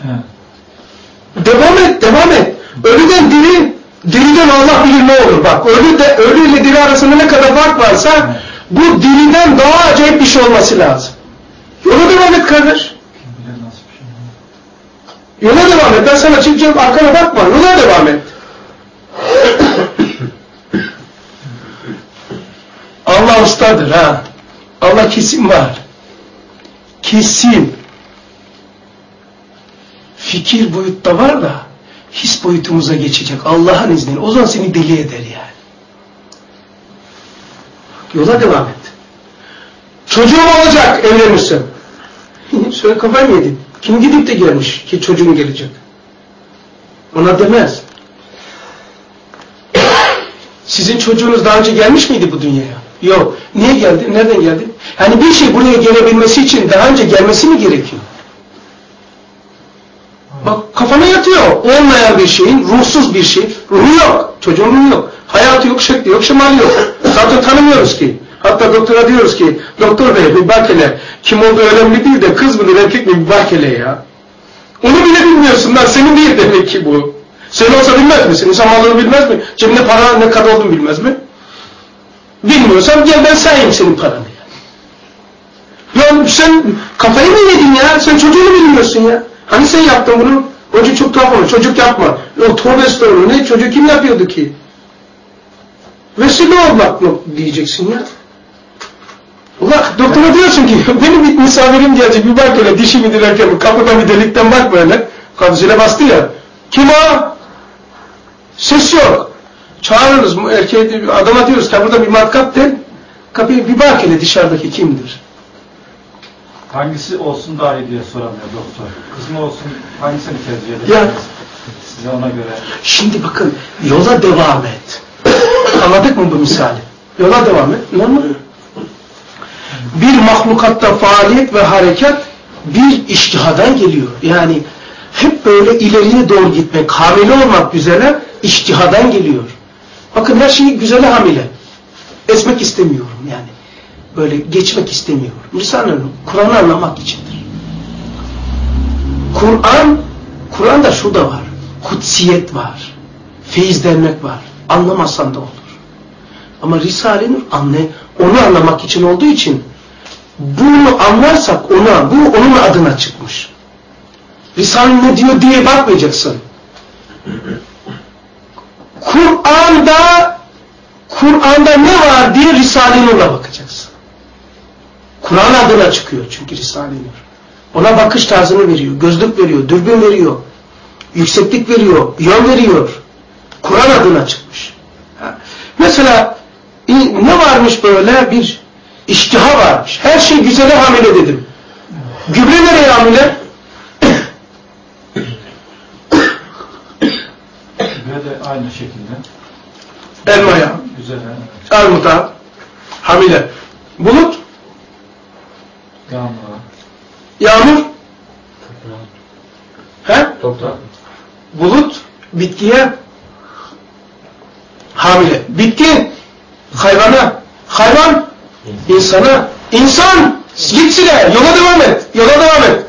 Devam et. Ölüden diri, diriden Allah bilir ne olur. Bak ölü ile diri arasında ne kadar fark varsa bu diriden daha acayip bir şey olması lazım. Yola devam et kardeş. Yola devam et. Ben sana çıkacağım, arkana bakma. Yola devam et. Allah ustadır ha. Allah kesin var. Kesin. Fikir boyutta var da his boyutumuza geçecek. Allah'ın izniyle. O zaman seni deli eder yani. Yola devam et. Çocuğum olacak evlenirsin. Şöyle kafayı mı yedin? Kim gidip de gelmiş ki çocuğun gelecek? Ona demez. Sizin çocuğunuz daha önce gelmiş miydi bu dünyaya? Yok. Niye geldi? Nereden geldi? Yani bir şey buraya gelebilmesi için daha önce gelmesi mi gerekiyor? Bak kafana yatıyor. Olmayan bir şeyin, ruhsuz bir şey. Ruhu yok. Çocuğun ruhu yok. Hayatı yok, şekli yok, şemali yok. Zaten tanımıyoruz ki. Hatta doktora diyoruz ki, doktor bey bir bak hele, kim olduğu önemli değil de kız mıdır erkek mi bir bak hele ya. Onu bile bilmiyorsun lan, senin değil demek ki bu. Senin olsa bilmez misin? İnsan malını bilmez mi? Cebinde para ne kadar olduğunu bilmez mi? Bilmiyorsan gel ben sayayım senin paranı. Ya sen kafayı mı yedin ya? Sen çocuğunu bilmiyorsun ya. Hani sen yaptın bunu? Önce çok tuhaf olur. Çocuk yapma. O tövbe estağfurullah. Ne? Çocuğu kim yapıyordu ki? Vesile olmak mı diyeceksin ya? Ulan doktora diyorsun ki benim bir misafirim gelecek bir bak öyle dişi midir erkek mi? Kapıdan bir delikten bak böyle. Kapısıyla bastı ya. Kim o? Ses yok. Çağırırız erkeğe, adama diyoruz ki burada bir matkap de kapıya bir bak hele dışarıdaki kimdir? Hangisi olsun daha iyi diye soramıyor doktor. Kız mı olsun, hangisini tercih eder? Size ona göre. Şimdi bakın yola devam et. Anladık mı bu misali? Yola devam et. Normal. Bir mahlukatta faaliyet ve harekat bir iştihadan geliyor. Yani hep böyle ileriye doğru gitmek, hamile olmak güzele iştihadan geliyor. Bakın her şeyi güzele hamile. Esmek istemiyorum yani. Böyle geçmek istemiyorum. Kur'an'ı anlamak içindir. Kur'an'da şu da var. Kutsiyet var. Feyizlenmek var. Anlamazsan da olur. Ama Risale-i Nur onu anlamak için olduğu için bunu anlarsak bu onun adına çıkmış. Risale ne diyor diye bakmayacaksın. Kur'an'da ne var diye Risale-i Nur'la bakacaksın. Kur'an adına çıkıyor çünkü Risale-i Nur. Ona bakış tarzını veriyor, gözlük veriyor, dürbün veriyor, yükseklik veriyor, yön veriyor. Kur'an adına çıkmış. Mesela ne varmış böyle bir iştiha varmış. Her şey güzele hamile dedim. Gübre nereye hamile? Gübre de aynı şekilde. Elmaya. Güzel. Armuta. Hamile. Bulut. Yağmur. Toprak. Bulut. Bitkiye. Hamile. Bitki. Hayvana. Hayvan. İnsana. İnsan. Gitsine. Yola devam et. Yola devam et.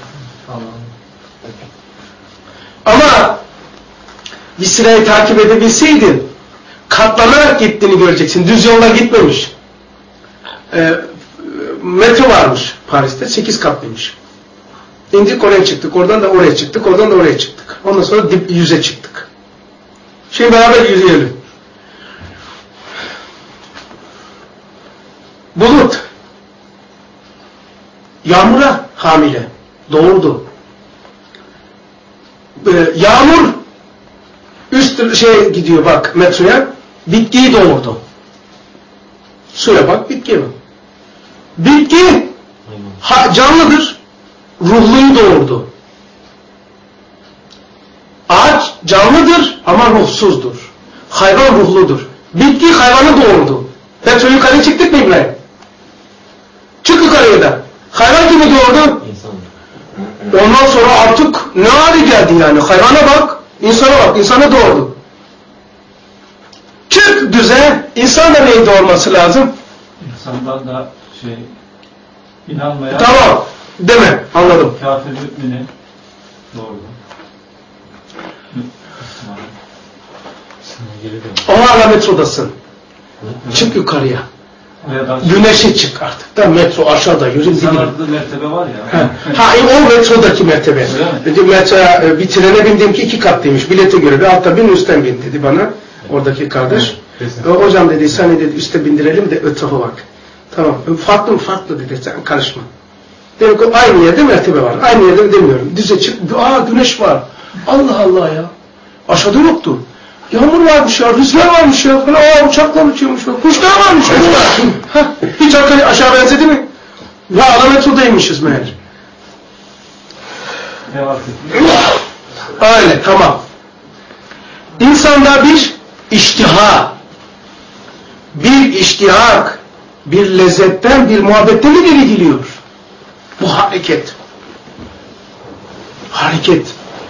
Ama bir sırayı takip edebilseydin katlanarak gittiğini göreceksin. Düz yolda gitmemiş. Metro varmış Paris'te. 8 katlıymış. İndik oraya çıktık. Oradan da oraya çıktık. Oradan da oraya çıktık. Ondan sonra dip yüze çıktık. Şimdi beraber yürüyelim. Bulut. Yağmura hamile. Doğurdu. Yağmur üst gidiyor bak metroya. Bitkiyi doğurdu. Suya bak, bitkiye bak. Bitki canlıdır. Ruhluyu doğurdu. Ağaç canlıdır ama ruhsuzdur. Hayvan ruhludur. Bitki hayvanı doğurdu. Metro yukarı çıktık mı İbrahim? Çık yukarıya da. Hayvan kimi doğurdu? İnsan. Ondan sonra artık ne hale geldi yani? Hayvana bak, insana bak. İnsanı doğurdu. Çık düze. İnsan da neyi doğurması lazım? İnsandan da inanmayan. Tamam. Deme. Anladım. Kafir mümini doğurdu. O hala metrodasın. Çık yukarıya. Güneşe çık artık. Da metro aşağıda yürü. İnsanlarda mertebe var ya. O metrodaki mertebe. Mesela bir trene bindim ki 2 katlıymış. Bilete göre bir altta bin üstten bin dedi bana. Oradaki kardeş. Hocam dedi sen dedi üste bindirelim de etrafa bak. Tamam. Farklı mı? Farklı dedi. Sen karışma. Demek ki aynı yerde mertebe var. Aynı yerde demiyorum. Düze çık. Güneş var. Allah Allah ya. Aşağıda yoktu. Yağmur varmış ya, rüzgar varmış ya, uçaklar uçuyormuş ya, kuşlar varmış ya. Hiç aşağı benzedi mi? Ya alametrodaymışız meğer. Öyle, tamam. İnsanda bir iştiha, bir iştihak, bir lezzetten, bir muhabbetten ileri geliyor. Bu hareket. Hareket.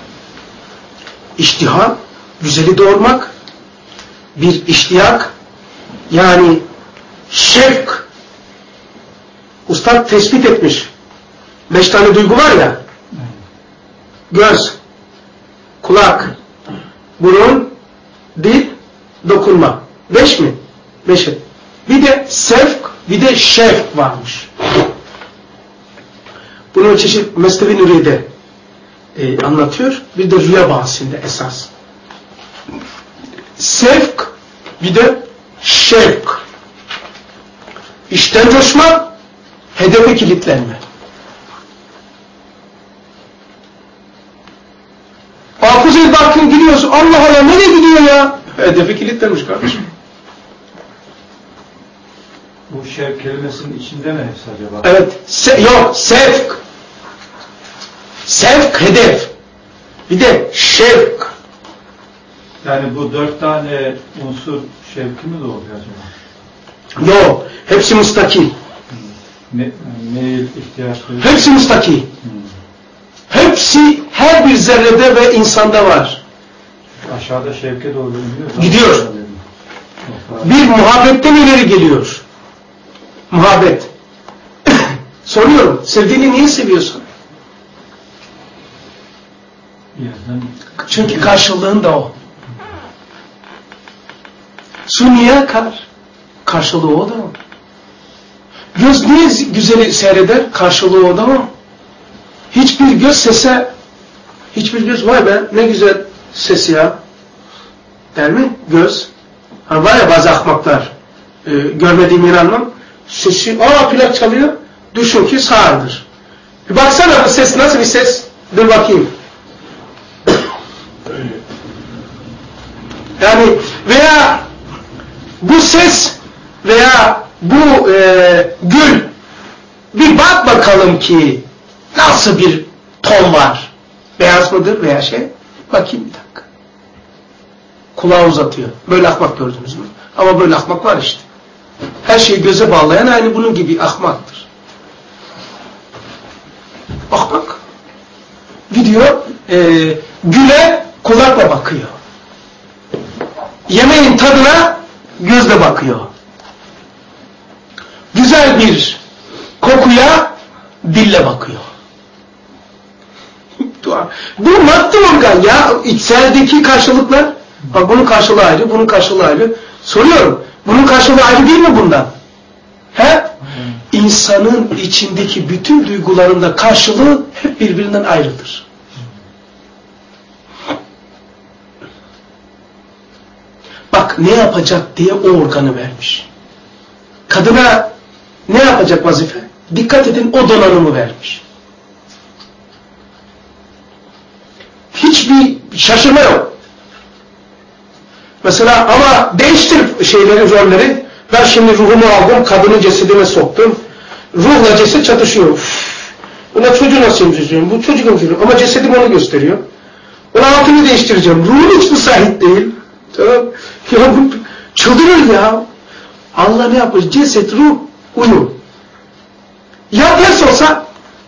İştiha, güzeli doğurmak, bir iştiyak, yani şevk. Ustad tespit etmiş. 5 tane duygu var ya, göz, kulak, burun, dil, dokunma. 5 mi? 5. Bir de sevk, bir de şevk varmış. Bunu çeşit Mesnevi Nuri'de anlatıyor. Bir de rüya bahsinde esas. Sevk, bir de şevk. İşten coşma, hedefe kilitlenme. Hafızaya bakın gidiyorsun, Allah Allah nereye gidiyor ya? Hedefe kilitlenmiş kardeşim. Bu şevk kelimesinin içinde mi hepsi acaba? Evet, yok, sevk. Sevk, hedef. Bir de şevk. Yani bu 4 tane unsur şevki mi doğuruyor acaba? Yok. Hepsi müstakil. Meyil, ihtiyaçları. Hepsi müstakil. Hepsi her bir zerrede ve insanda var. Aşağıda şevke doğru iniyor. Gidiyor. Bir muhabbetten ileri geliyor. Muhabbet. Soruyorum. Sevdiğini niye seviyorsun? Çünkü karşılığın da o. Su niye akar? Karşılığı o da o. Göz niye güzeli seyreder? Karşılığı o da o. Hiçbir göz sese, hiçbir göz vay be ne güzel ses ya. Der mi? Göz. Hani var ya bazı ahmaklar, görmediğim inanmam. Sesi, plak çalıyor. Düşün ki sağırdır. Bir baksana bu ses nasıl bir ses? Dur bakayım. Yani veya bu ses veya bu gül bir bak bakalım ki nasıl bir ton var. Beyaz mıdır veya şey? Bakayım bir dakika. Kulağı uzatıyor. Böyle ahmak gördünüz mü? Ama böyle ahmak var işte. Her şeyi göze bağlayan aynı bunun gibi ahmaktır. Ahmak. Gidiyor güle kulakla bakıyor. Yemeğin tadına gözle bakıyor. Güzel bir kokuya dille bakıyor. Bu maddi organ ya. İçseldeki karşılıklar. Bak bunun karşılığı ayrı, bunun karşılığı ayrı. Soruyorum. Bunun karşılığı ayrı değil mi bundan? He? İnsanın içindeki bütün duygularında karşılığı hep birbirinden ayrıdır. Bak ne yapacak diye o organı vermiş. Kadına ne yapacak vazife? Dikkat edin o donanımı vermiş. Hiçbir şaşırma yok. Mesela ama değiştir şeyleri, rolleri. Ben şimdi ruhumu aldım, kadının cesedine soktum. Ruhla ceset çatışıyor. Buna çocuğu nasıl emzireceğim? Bu çocuk emziriyor. Ama cesedim onu gösteriyor. Ona altını değiştireceğim. Ruhum hiç müsait değil. Tamam. Ya bu çıldırır ya. Allah ne yapmış? Ceset, ruh, uyum. Ya ters olsa?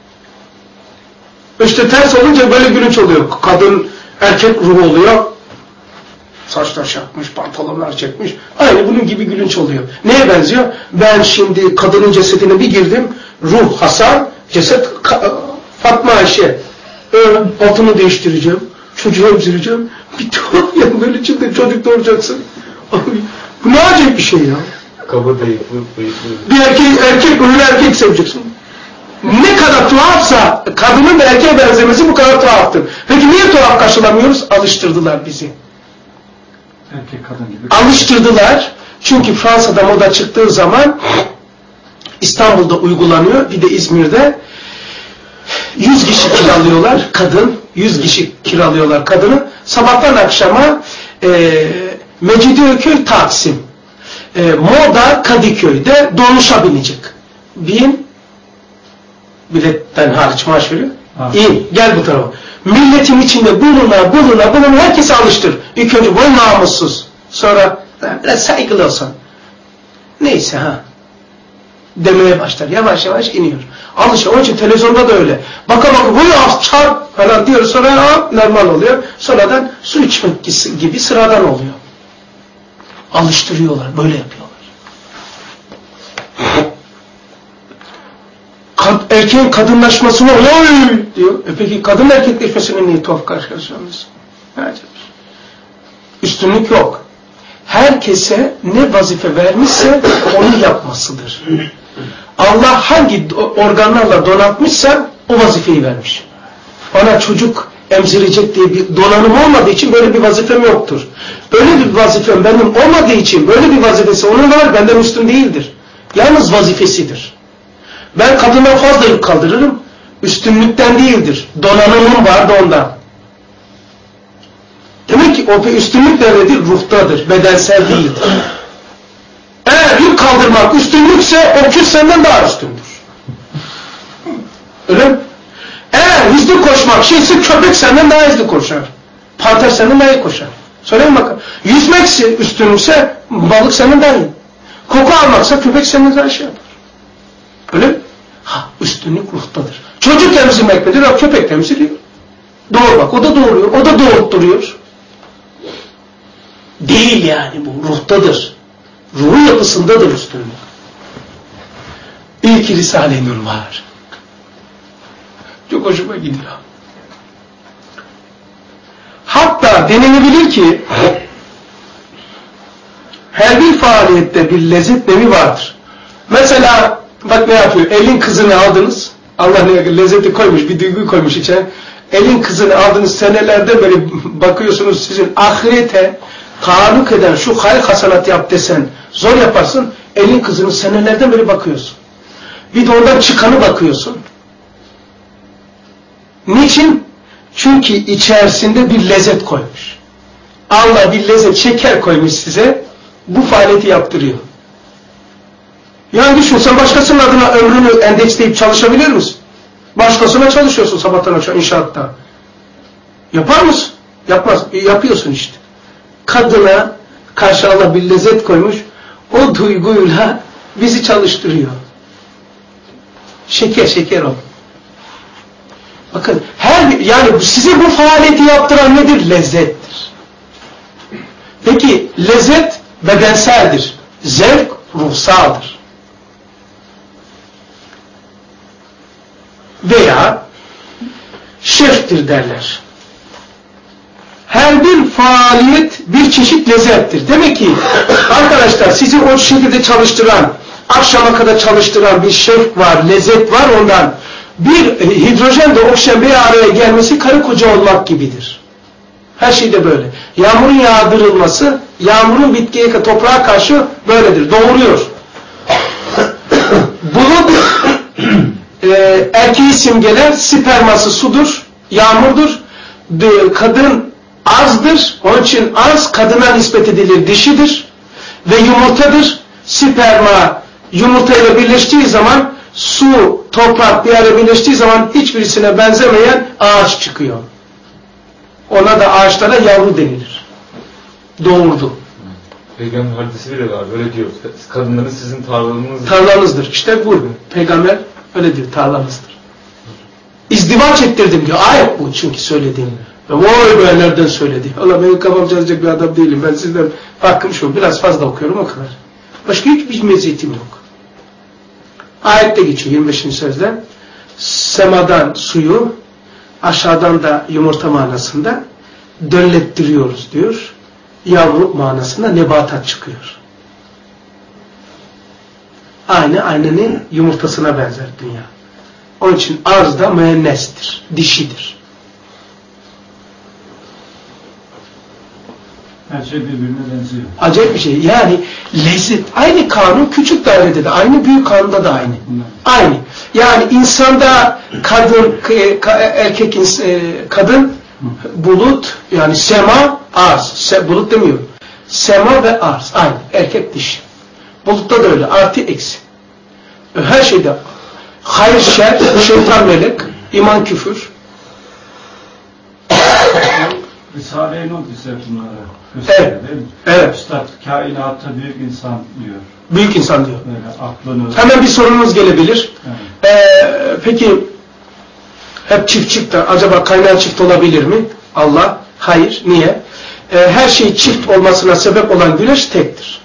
İşte ters olunca böyle gülünç oluyor. Kadın, erkek ruhu oluyor. Saçlar yapmış, pantolonlar çekmiş. Aynı bunun gibi gülünç oluyor. Neye benziyor? Ben şimdi kadının cesedine bir girdim. Ruh Hasan, ceset Fatma Ayşe. Altını değiştireceğim. Çocuğu emzireceğim. Bir tuhaf ya böyle çıktı çocuk doğuracaksın. Abi, bu ne acayip bir şey ya. Kabadayı, bir erkek öyle erkek seveceksin. Ne kadar tuhafsa kadının da erkeğe benzemesi bu kadar tuhaftır. Peki niye tuhaf karşılamıyoruz? Alıştırdılar bizi. Erkek kadın gibi. Alıştırdılar. Çünkü Fransa'da moda çıktığı zaman İstanbul'da uygulanıyor. Bir de İzmir'de 100 kişi kiralıyorlar kadın. 100 kişi kiralıyorlar kadını. Sabahtan akşama Mecidiyeköy Taksim. Moda Kadıköy'de dolmuşa binecek. Bin biletten hariç maaş veriyor. İyi gel bu tarafa. Milletin içinde buluna herkese alıştır. İlk önce boy namussuz. Sonra biraz saygılı olsan. Neyse demeye başlar. Yavaş yavaş iniyor. Alışır. Onun için televizyonda da öyle. Baka bu çarp falan diyor. Sonra normal oluyor. Sonradan su içmek gibi sıradan oluyor. Alıştırıyorlar. Böyle yapıyorlar. Erkeğin kadınlaşmasına oy diyor. Peki kadın erkekleşmesine niye tuhaf karşılaşıyorsunuz? Üstünlük yok. Herkese ne vazife vermişse onu yapmasıdır. Allah hangi organlarla donatmışsa o vazifeyi vermiş. Bana çocuk emzirecek diye bir donanım olmadığı için böyle bir vazifem yoktur. Böyle bir vazifem benim olmadığı için böyle bir vazifesi onun var, benden üstün değildir. Yalnız vazifesidir. Ben kadından fazla yük kaldırırım. Üstünlükten değildir. Donanımım var da ondan. Demek ki o üstünlük nerededir? Ruhtadır. Bedensel değildir. Eğer yük kaldırmak üstünlükse o küs senden daha üstündür. Öyle mi? Eğer hızlı koşmak şeyse köpek senden daha hızlı koşar. Panter senden daha iyi koşar. Söyleyin bakalım. Yüzmek üstünlükse balık senden daha iyi. Koku almaksa köpek senden şey yapar. Öyle mi? Üstünlük ruhtadır. Çocuk emzirmek nedir? Köpek emziriyor. Doğurmak. O da doğuruyor. O da doğurtturuyor. Değil yani bu. Ruhtadır. Ruhun yapısındadır üstünlük. İyi ki Risale-i Nur var. Çok hoşuma gidiyor. Hatta denilebilir ki her bir faaliyette bir lezzet nevi vardır. Mesela bak ne yapıyor? Elin kızını aldınız. Allah ne lezzeti koymuş, bir duyguyu koymuş içine. Elin kızını aldınız, senelerden beri bakıyorsunuz, sizin ahirete taalluk eden şu hayır hasanat yap desen zor yaparsın. Elin kızını senelerden beri bakıyorsun. Bir de ondan çıkanı bakıyorsun. Niçin? Çünkü içerisinde bir lezzet koymuş. Allah bir lezzet, şeker koymuş size. Bu faaliyeti yaptırıyor. Yani düşün, sen başkasının adına ömrünü endeksleyip çalışabilir misin? Başkasına çalışıyorsun sabahtan akşam inşaatta. Yapar mısın? Yapmaz. Yapıyorsun işte. Kadına karşı Allah bir lezzet koymuş. O duyguyla bizi çalıştırıyor. Şeker o. Bakın yani size bu faaliyeti yaptıran nedir? Lezzettir. Peki lezzet bedenseldir. Zevk ruhsaldır. Veya şeftir derler. Her bir faaliyet bir çeşit lezzettir. Demek ki arkadaşlar sizi o şekilde çalıştıran, akşama kadar çalıştıran bir şef var, lezzet var ondan. Bir hidrojen de oksijen bir araya gelmesi karı koca olmak gibidir. Her şey de böyle. Yağmurun yağdırılması, yağmurun bitkiye, toprağa karşı böyledir. Doğuruyor. Bulut erkeği simgeler, sperması sudur, yağmurdur. Kadın arzdır. Onun için arz kadına nispet edilir, dişidir. Ve yumurtadır. Sperma yumurtayla birleştiği zaman su, toprak bir araya birleştiği zaman hiçbirisine benzemeyen ağaç çıkıyor. Ona da ağaçlara yavru denilir. Doğurdu. Peygamber hadisi bile var. Öyle diyor. Kadınların sizin tarlanızdır. Tarlanızdır. İşte bu. Peygamber öyle diyor. Tarlanızdır. İzdivaç ettirdim diyor. Ayet bu çünkü söylediğim. Vay be nereden söyledi? Allah benim kafam çalışacak bir adam değilim. Ben sizden farkım şu. Biraz fazla okuyorum o kadar. Başka hiçbir meziyetim yok. Ayette geçiyor 25. sözde. Semadan suyu, aşağıdan da yumurta manasında döllettiriyoruz diyor. Yavru manasında nebatat çıkıyor. Aynenin yumurtasına benzer dünya. Onun için arz da müennestir, dişidir. Her şey birbirine benziyor. Acayip bir şey. Yani lezzet. Aynı kanun küçük dairede de aynı, büyük kanunda da aynı. Aynı. Yani insanda kadın, erkek, kadın, bulut, yani sema, arz. Bulut demiyorum. Sema ve arz. Aynı. Erkek dişi. Bulutta da öyle. Artı eksi. Her şeyde. Hayır, şer, şeytan, melek, iman, küfür. Risale-i Nur bize bunları gösteriyor değil mi? Evet. Üstad kainatta büyük insan diyor. Büyük insan diyor. Böyle aklını... Hemen bir sorunuz gelebilir. Evet. Peki hep çift de acaba kaynağı çift olabilir mi? Allah. Hayır. Niye? Her şey çift olmasına sebep olan güneş tektir.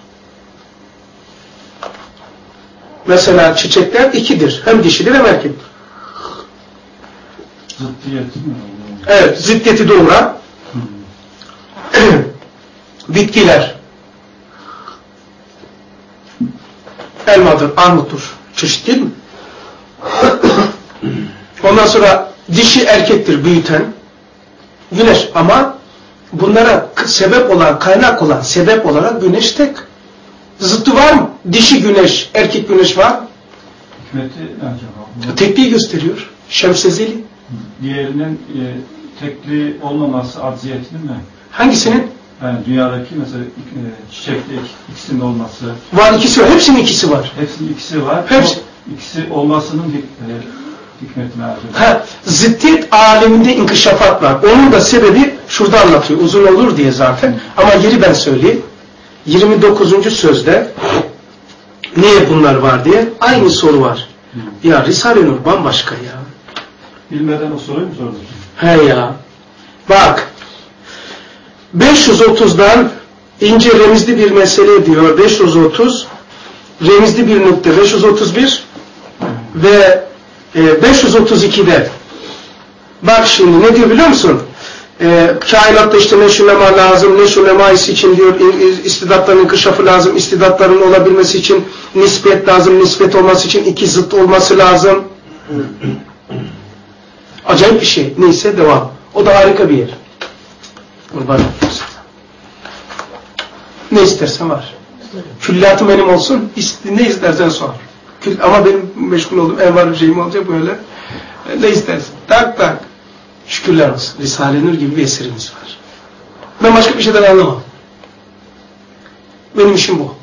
Mesela çiçekler ikidir. Hem dişidir hem erkektir. Zıddiyet mi? Evet. Ziddiyeti doğuran bitkiler elmadır, armuttur. Çeşit değil mi? Ondan sonra dişi erkektir büyüten güneş ama bunlara sebep olan, kaynak olan sebep olarak güneş tek. Zıttı var mı? Dişi güneş, erkek güneş var mı? Hikmeti acaba? Tekliği gösteriyor. Şemsezeli. Diğerinin tekliği olmaması acziyetinin mi? Hangisinin? Yani dünyadaki mesela çiçekte ikisinin olması. Var, ikisi var. Hepsinin ikisi var. Hepsinin ikisi var. Hepsi. O ikisi olmasının hikmetini acaba. Ziddiyet aleminde inkişafat var. Onun da sebebi şurada anlatıyor. Uzun olur diye zaten. Ama yeri ben söyleyeyim. 29. sözde Niye bunlar var diye aynı soru var. Ya Risale-i Nur bambaşka ya. Bilmeden o soruyu mu sordun? He ya. Bak 530'dan ince remizli bir mesele diyor. 530 remizli bir nokta 531 ve 532'de bak şimdi ne diyor biliyor musun? Kainatta işte ne şu nema lazım, ne şu nemayisi için diyor, istidatların inkişafı lazım, istidatların olabilmesi için nispet lazım, nispet olması için iki zıt olması lazım. Acayip bir şey. Neyse devam. O da harika bir yer. Ne istersen var. Külliyatım benim olsun, ne istersen sor. Ama benim meşgul olduğum envar bir şeyim olacak böyle. Ne istersin? Tak tak. Şükürler olsun. Risale-i Nur gibi bir eserimiz var. Ben başka bir şeyden anlamam. Benim işim bu.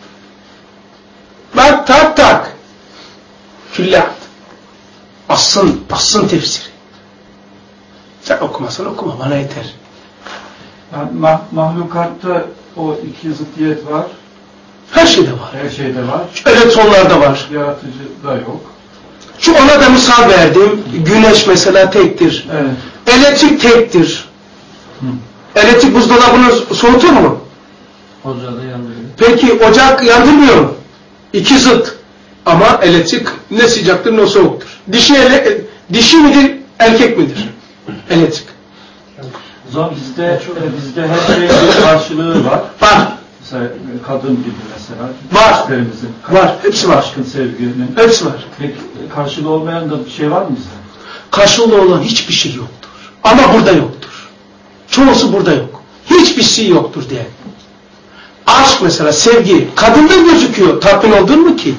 Bak tak tak. Külliyat. Bassın tefsiri. Sen okumasan okuma, bana yeter. Yani mahlukatta o iki zıddiyet var. Her şeyde var. Her şeyde var. Elektronlarda var. Yaratıcıda yok. Şu ona da misal verdim. Güneş mesela tektir. Evet. Elektrik tektir. Elektrik buzdolabını soğutur mu? Ocağı da yanıyor. Peki ocak yandırmıyor mu? İki zıt. Ama elektrik ne sıcaktır ne soğuktur. Dişi midir, erkek midir? Elektrik. O zaman bizde her şeyin bir karşılığı var. Var. Mesela kadın gibi mesela. Var. İşlerimizin, Var. Hepsi var. aşkın, sevginin. Hepsi var. Peki karşılığı olmayan da bir şey var mı bizde? Karşılığı olan hiçbir şey yoktur. Ama burada yoktur. Çoğusu burada yok. Hiçbir şey yoktur diye. Aşk mesela, sevgi. Kadında gözüküyor. Tatmin oldun mu ki?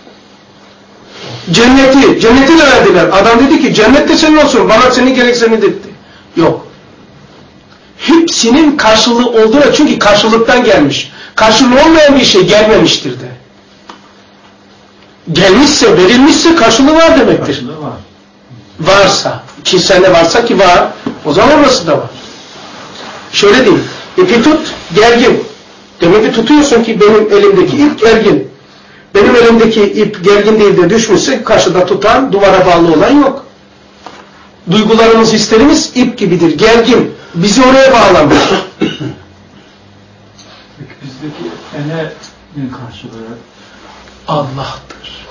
Cenneti de verdiler. Adam dedi ki cennet de senin olsun. Bana seni gerek seni dedi. Yok. Hepsinin karşılığı olduğuna, çünkü karşılıktan gelmiş. Karşılığı olmayan bir şey gelmemiştir de. Gelmişse, verilmişse karşılığı var demektir. Karşılığı var. Varsa, ki sende varsa ki var, o zaman orası da var. Şöyle diyeyim, ipi tut, gergin. Demek ki tutuyorsun ki benim elimdeki ip gergin. Benim elimdeki ip gergin değil de düşmüşse karşıda tutan, duvara bağlı olan yok. Duygularımız, hislerimiz ip gibidir, gergin. Bizi oraya bağlamış. Peki bizdeki ene'nin karşılığı? Allah'tır.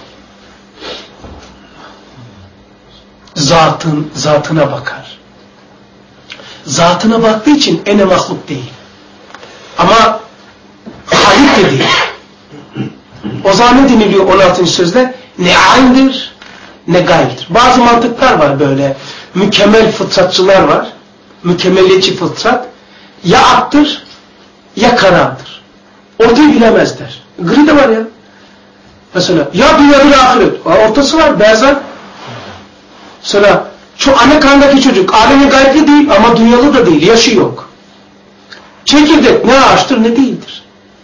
Zatına bakar. Zatına baktığı için ene mahluk değil. Ama halik de değil. O zaman ne deniliyor 16. sözde? Ne aynıdır, ne gayrıdır. Bazı mantıklar var böyle. Mükemmel fıtratçılar var. Mükemmeliyetçi fıtrat. Ya aktır, ya karandır. Ortayı bilemezler. Gri de var ya. Mesela ya dünya bir ahiret. Ortası var, beyazlar. Mesela şu anne karnındaki çocuk alemin gaybı değil ama dünyalı da değil, yaşı yok. Çekirdek ne ağaçtır ne değildir.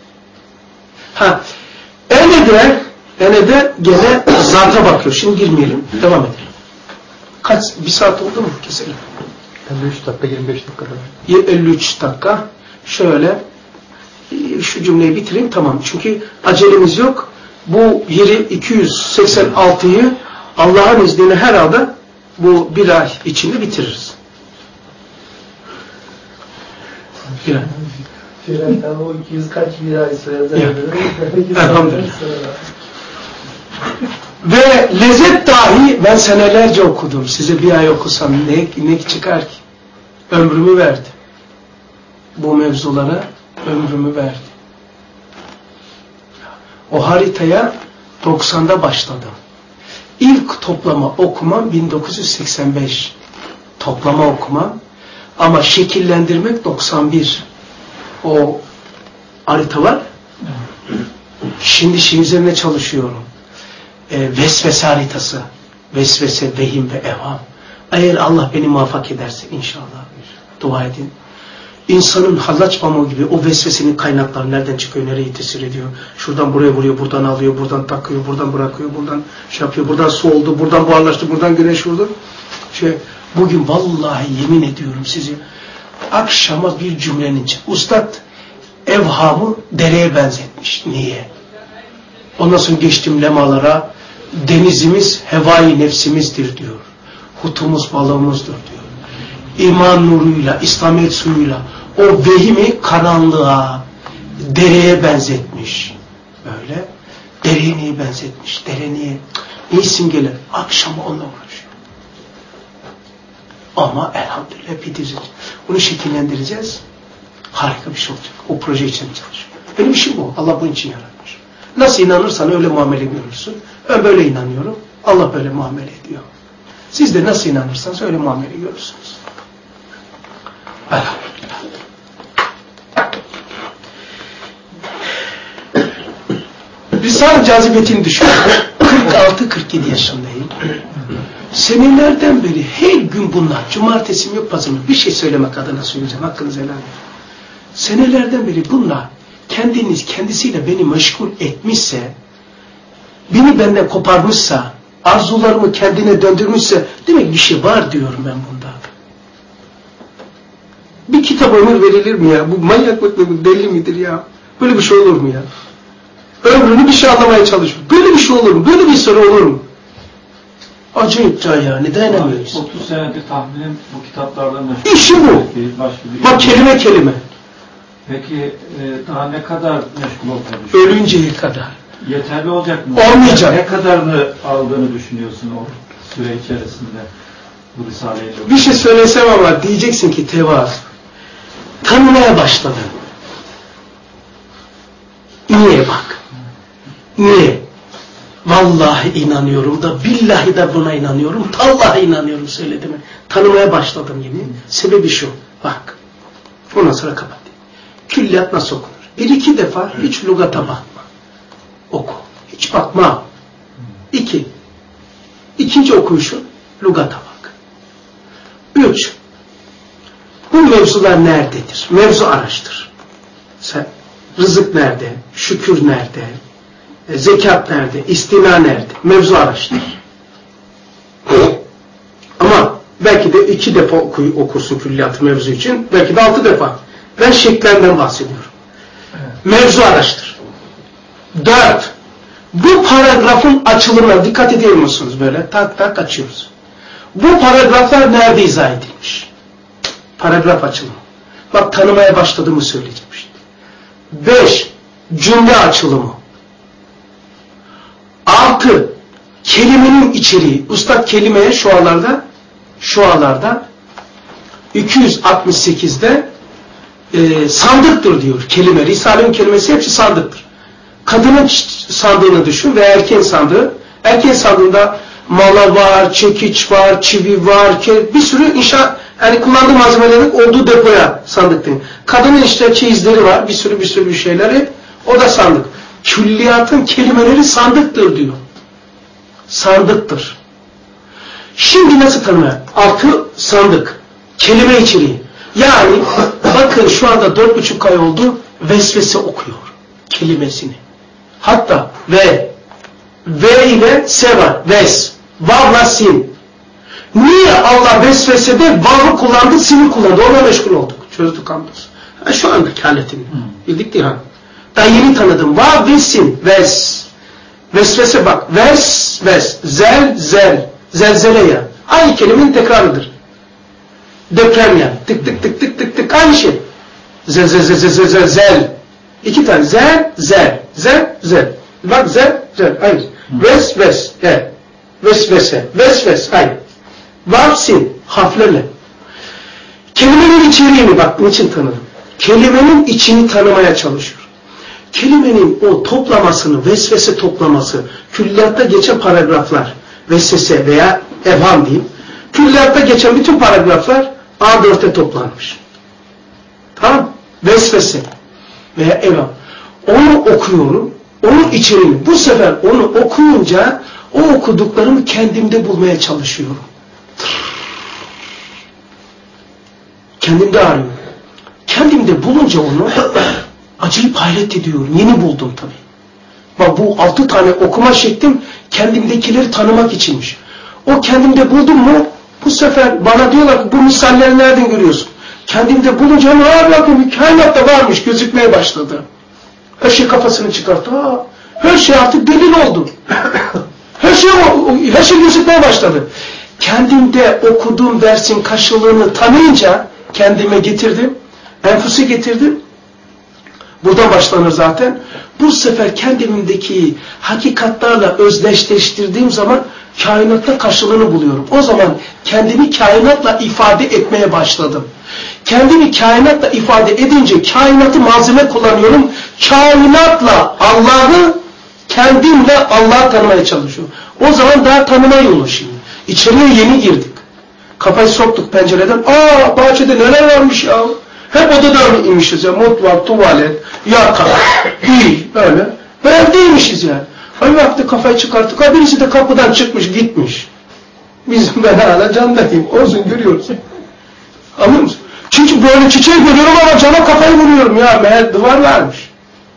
Enede gene zata bakıyor. Şimdi girmeyelim, devam edelim. Bir saat oldu mu? Keselim. 53 dakika, 25 dakika. 53 dakika. Şöyle şu cümleyi bitireyim, tamam. Çünkü acelemiz yok. Bu yeri 286'yı Allah'ın izniyle herhalde bu bir ay içinde bitiririz. Bir ay. O 200 kaç bir ay sürer. Elhamdülillah. Ve lezzet dahi ben senelerce okudum. Size bir ay okusam ne çıkar ki? Ömrümü verdi. Bu mevzulara ömrümü verdi. O haritaya 90'da başladım. İlk toplama okumam 1985. Toplama okumam. Ama şekillendirmek 91. O harita var. Şimdi üzerine çalışıyorum. Vesvese haritası. Vesvese, vehim ve evham. Eğer Allah beni muvaffak ederse inşallah. Dua edin. İnsanın hallaç pamuğu gibi o vesvesenin kaynakları nereden çıkıyor, nereye tesir ediyor. Şuradan buraya vuruyor, buradan alıyor, buradan takıyor, buradan bırakıyor, buradan şey yapıyor, buradan su oldu, buradan buharlaştı, buradan güneş vurdu. Bugün vallahi yemin ediyorum size, akşama bir cümlenin için. Ustad evhamı dereye benzetmiş. Niye? Ondan sonra geçtim lemalara. Denizimiz hevai nefsimizdir diyor. Hutumuz balığımızdır diyor. İman nuruyla, İslamiyet suyuyla o vehimi karanlığa, dereye benzetmiş. Böyle. Dereye niye benzetmiş? Dere niye? Ne simgeler? Akşama onunla uğraşıyor. Ama elhamdülillah bitireceğiz. Bunu şekillendireceğiz. Harika bir şey olacak. O proje için çalışıyor. Benim işim bu. Allah bunun için yaratmış. Nasıl inanırsan öyle muamele görürsün. Ben böyle inanıyorum. Allah böyle muamele ediyor. Siz de nasıl inanırsanız öyle muamele görürsünüz. Elhamdülillah. Risale-i Cazibet'ini düşünüyorum. 46-47 yaşındayım. Senelerden beri her gün bunlar, cumartesi mi pazar mı, bir şey söylemek adına söyleyeceğim, hakkınızı helal edin. Senelerden beri bunlar kendisiyle beni meşgul etmişse, beni benden koparmışsa, arzularımı kendine döndürmüşse, demek bir şey var diyorum ben bunda. Bir kitap ömür verilir mi ya? Bu manyaklık mı, deli midir ya? Böyle bir şey olur mu ya? Ömrünü bir şey anlamaya çalışıyor. Böyle bir şey olur mu? Böyle bir soru olur mu? Acayip yani, dayanamıyoruz. 30 senedir tahminim bu kitaplardan meşgul. İşi bu. Bak kelime kelime. Peki daha ne kadar meşgul olduğunu düşünüyorsun? Ölünceye kadar. Yeterli olacak mı? Olmayacak. Ne kadarını aldığını düşünüyorsun o süre içerisinde bu Risale'yle? Bir şey söylesem ama diyeceksin ki tevazu. Tanımaya başladın. Niye bak? Niye? Vallahi inanıyorum da, billahi de buna inanıyorum, tallahi inanıyorum söyledim. Tanımaya başladım gibi. Sebebi şu, bak. Ondan sonra kapat. Külliyat nasıl okunur? 1-2 defa hiç lügata bakma. Oku. Hiç bakma. 2. İkinci okuyuşun lügata bak. 3. Bu mevzular nerededir? Mevzu araştır. Sen, rızık nerede? Şükür nerede? Zekat nerede? İstina nerede? Mevzu araştır. Ama belki de 2 defa okursun külliyatı mevzu için. Belki de 6 defa. Ben şeklinden bahsediyorum. Mevzu araştır. 4. Bu paragrafın açılımına dikkat ediyor musunuz böyle? Tak tak açıyoruz. Bu paragraflar nerede izah edilmiş? Paragraf açılımı. Bak tanımaya başladığımı söyleyeceğim şimdi. 5. Cümle açılımı. 6. Kelimenin içeriği. Üstad kelimeye şualarda 268'de sandıktır diyor kelime. Risale'nin kelimesi hepsi sandıktır. Kadının sandığını düşün ve erkeğin sandığı. Erkeğin sandığında mala var, çekiç var, çivi var, bir sürü inşaat, yani kullandığı malzemelerin olduğu depoya sandık deniyor. Kadının işte çeyizleri var, bir sürü şeyleri, o da sandık. Külliyatın kelimeleri sandıktır diyor. Sandıktır. Şimdi nasıl tanımlar? 6 sandık. Kelime içeriği. Yani bakın şu anda 4,5 ay oldu, vesvese okuyor kelimesini. Hatta V ile S var. Ves. Vav'la sin. Niye Allah vesvesede vav'ı kullandı, sin'i kullandı? Ona meşgul olduk. Çözdük hamdolsun. Şu andaki haletini. Bildik değil ha. Daha yeni tanıdım. Vav ve sin. Ves. Vesvese bak. Ves. Zel. Zelzele ya. Aynı kelimenin tekrarıdır. Deprem yani. Tık. Aynı şey. Zel. 2 tane. Zel. Bak zel. Aynı. Ves. Evet. Vesvese. Aynı. Vav sin. Harflerle. Kelimenin içeriğini bak niçin tanıdım. Kelimenin içini tanımaya çalışıyor. Kelimenin o toplamasını, vesvese toplaması, külliyatta geçen paragraflar, vesvese veya evham diyeyim, külliyatta geçen bütün paragraflar A4'e toplanmış. Tamam? Vesvese veya evham. Onu okuyorum, onun içeriğini. Bu sefer onu okuyunca o okuduklarımı kendimde bulmaya çalışıyorum. Kendimde arıyorum. Kendimde bulunca onu acayip hayret ediyorum. Yeni buldum tabii. Bak bu 6 tane okuma şeklim kendimdekileri tanımak içinmiş. O kendimde buldum mu bu sefer bana diyorlar ki bu misalleri nereden görüyorsun? Kendimde bulunca ama bakın kainatta varmış gözükmeye başladı. Her şey kafasını çıkarttı. Her şey artık delil oldu. Her şey gözükmeye başladı. Kendimde okuduğum dersin karşılığını tanıyınca kendime getirdim. Enfüse getirdim. Buradan başlanır zaten. Bu sefer kendimdeki hakikatlarla özdeşleştirdiğim zaman kainatta karşılığını buluyorum. O zaman kendimi kainatla ifade etmeye başladım. Kendimi kainatla ifade edince kainatı malzeme kullanıyorum. Kainatla Allah'ı, kendimle Allah'ı tanımaya çalışıyorum. O zaman daha tanıma yolu şimdi. İçeriye yeni girdik. Kafayı soktuk pencereden. Bahçede neler varmış ya. Hep odadan inmişiz ya. Mutfak, tuvalet, yatak, iyi böyle. Ve evdeymişiz yani. Bir vakti kafayı çıkarttık. Birisi de kapıdan çıkmış gitmiş. Ben hala candayım. Olsun görüyoruz. Anlıyor musun? Çünkü böyle çiçeği görüyorum ama cama kafayı vuruyorum ya. Meğer duvar varmış.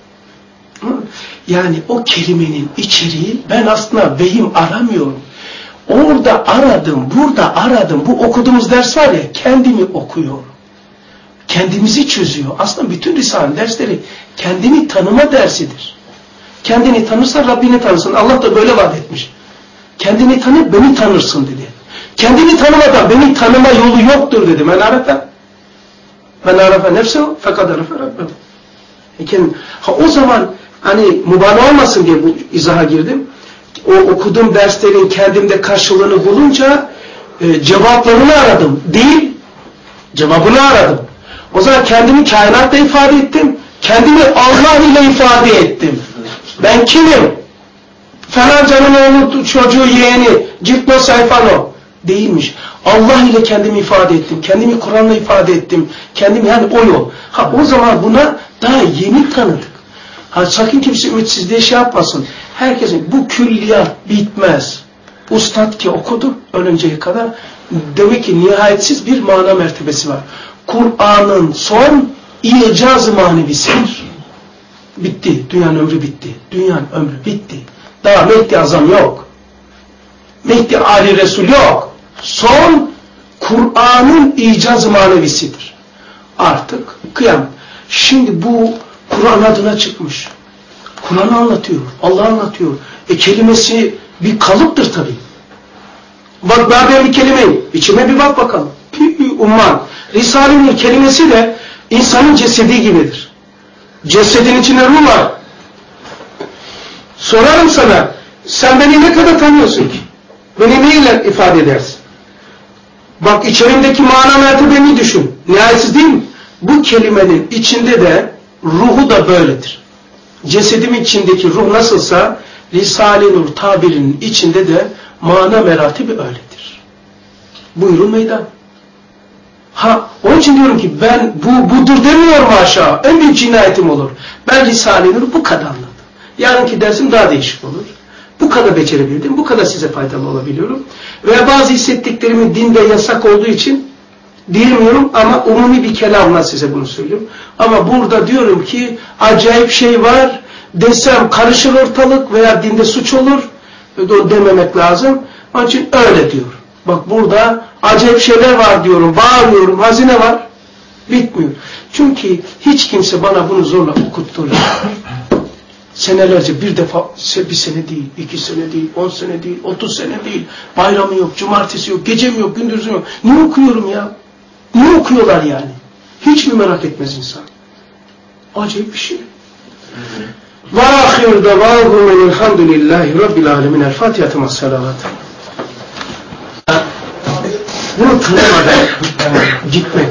Yani o kelimenin içeriği, ben aslında vehim aramıyorum. Orada aradım, burada aradım. Bu okuduğumuz ders var ya, kendimi okuyorum. Kendimizi çözüyor. Aslında bütün Risale dersleri kendini tanıma dersidir. Kendini tanırsan Rabbini tanırsın. Allah da böyle vaat etmiş. Kendini tanı, beni tanırsın dedi. Kendini tanımadan beni tanıma yolu yoktur dedi. Men arafa nefsehu fekad arafa Rabbehu. O zaman hani mübalağa olmasın diye bu izaha girdim. O okuduğum derslerin kendimde karşılığını bulunca cevaplarını aradım. Değil, cevabını aradım. O zaman kendimi kainatla ifade ettim. Kendimi Allah ile ifade ettim. Ben kimim? Falancanın oğlu, çocuğu, yeğeni, ciltno sayfan o. Değilmiş. Allah ile kendimi ifade ettim. Kendimi Kur'an'la ifade ettim. Kendimi yani o yol. O zaman buna daha yeni tanıdık. Sakın kimse ümitsizliğe şey yapmasın. Herkesin bu külliyat bitmez. Ustad ki okudu ölünceye kadar. Demek ki nihayetsiz bir mana mertebesi var. Kur'an'ın son icaz-ı manevisidir. Bitti. Dünyanın ömrü bitti. Dünyanın ömrü bitti. Daha Mehdi Azam yok. Mehdi Ali Resul yok. Son Kur'an'ın icaz-ı manevisidir. Artık kıyam. Şimdi bu Kur'an adına çıkmış. Kur'an'ı anlatıyor. Allah anlatıyor. Kelimesi bir kalıptır tabii. Bak ben bir kelimeyim. İçime bir bak bakalım. Umman. Risale'nin kelimesi de insanın cesedi gibidir. Cesedin içinde ruh var. Sorarım sana, sen beni ne kadar tanıyorsun ki? Beni neyle ifade edersin? Bak içerimdeki mana mertebeni düşün. Nihayetsiz değil mi? Bu kelimenin içinde de ruhu da böyledir. Cesedimin içindeki ruh nasılsa Risale-i Nur tabirinin içinde de mana meratibi öyledir. Buyurun meydan. Onun için diyorum ki ben budur demiyorum aşağı. En büyük cinayetim olur. Ben Risale-i Nur'u bu kadar anladım. Yarınki dersim daha değişik olur. Bu kadar becerebildim. Bu kadar size faydalı olabiliyorum. Ve bazı hissettiklerimi dinde yasak olduğu için diyemiyorum ama umumi bir kelamla size bunu söylüyorum. Ama burada diyorum ki acayip şey var desem karışır ortalık veya dinde suç olur. Dememek lazım. Onun için öyle diyor. Bak burada acayip şeyler var diyorum. Bağırıyorum. Hazine var. Bitmiyor. Çünkü hiç kimse bana bunu zorla okutturur. Senelerce bir defa, bir sene değil, 2 sene değil, 10 sene değil, 30 sene değil. Bayramı yok, cumartesi yok, gecem yok, gündüzüm yok. Niye okuyorum ya? Niye okuyorlar yani? Hiç mi merak etmez insan? Acayip bir şey. Ve ahir davâhum elhamdülillahi rabbil alemin. El Fatiha'tı massalavat. Bunu tanımadan gitmek.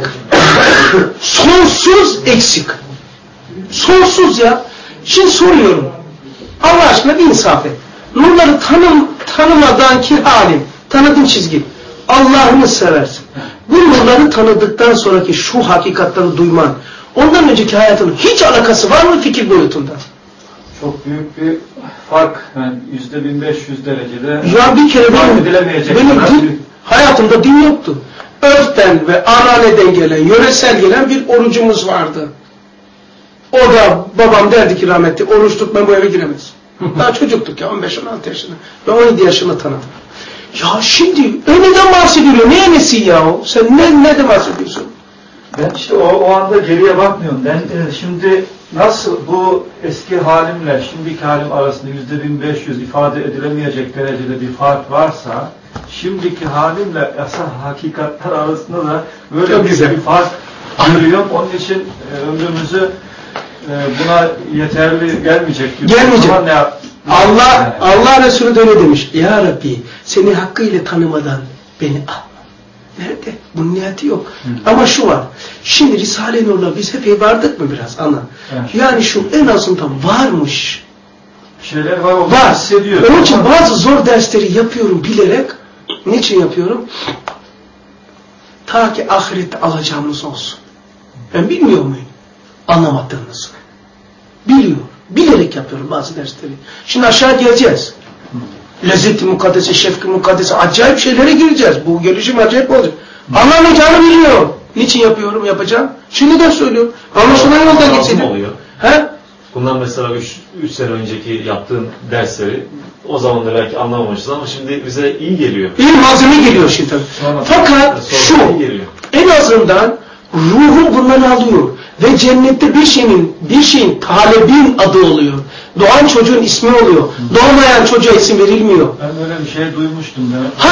Sonsuz eksik. Sonsuz ya. Şimdi soruyorum. Allah aşkına bir insaf et. Nurları tanımadan ki halim. Tanıdığın çizgi. Allah'ını seversin. Bu nurları tanıdıktan sonraki şu hakikatleri duyman. Ondan önceki hayatının hiç alakası var mı fikir boyutunda? Çok büyük bir fark. Yani %1500 derecede. Ya bir kere benim hayatımda din yoktu. Örften ve anneanneden gelen, yöresel gelen bir orucumuz vardı. O da babam derdi ki rahmetli, oruç tutmam bu eve giremez. Daha çocuktuk ya, 15-16 yaşında. Ben 17 yaşında tanıdım. Ya şimdi önünden bahsediliyor. Ne nesi ya o? Sen neden bahsediyorsun? Ben işte o anda geriye bakmıyorum. Ben şimdi nasıl bu eski halimle şimdiki halim arasında %1500 ifade edilemeyecek derecede bir fark varsa, şimdiki halimle asıl hakikatler arasında da böyle bir fark görüyorum. Onun için ömrümüzü buna yeterli gelmeyecek gibi. Gelmeyecek. Allah Resulü de öyle demiş. Ya Rabbi, seni hakkıyla tanımadan beni al. Nerede? Bunun niyeti yok. Ama şu var. Şimdi Risale-i Nur'la biz hep vardık mı biraz ana? Evet. Yani şu en azından varmış. Şeyler var. Var. Onun için bazı zor dersleri yapıyorum bilerek. Niçin yapıyorum? Ta ki ahirette alacağımız olsun. Ben bilmiyor muyum? Anlamadığınızı. Biliyor. Bilerek yapıyorum bazı dersleri. Şimdi aşağı geleceğiz. Lezzet-i mukaddesi, şefk-i mukaddesi, acayip şeylere gireceğiz. Bu gelişim acayip olacak. Anlamayacağını biliyor. Niçin yapıyorum, yapacağım? Şimdiden söylüyorum. Anlaşılan yolda gitsin. He? Bundan mesela 3 sene önceki yaptığın dersleri o zaman da belki anlamamışız ama şimdi bize iyi geliyor. İyi malzeme geliyor şimdi tabii. Fakat şu, en azından ruhu bundan alıyor. Ve cennette bir şeyin talebin adı oluyor. Doğan çocuğun ismi oluyor. Doğmayan çocuğa isim verilmiyor. Ben öyle bir şey duymuştum.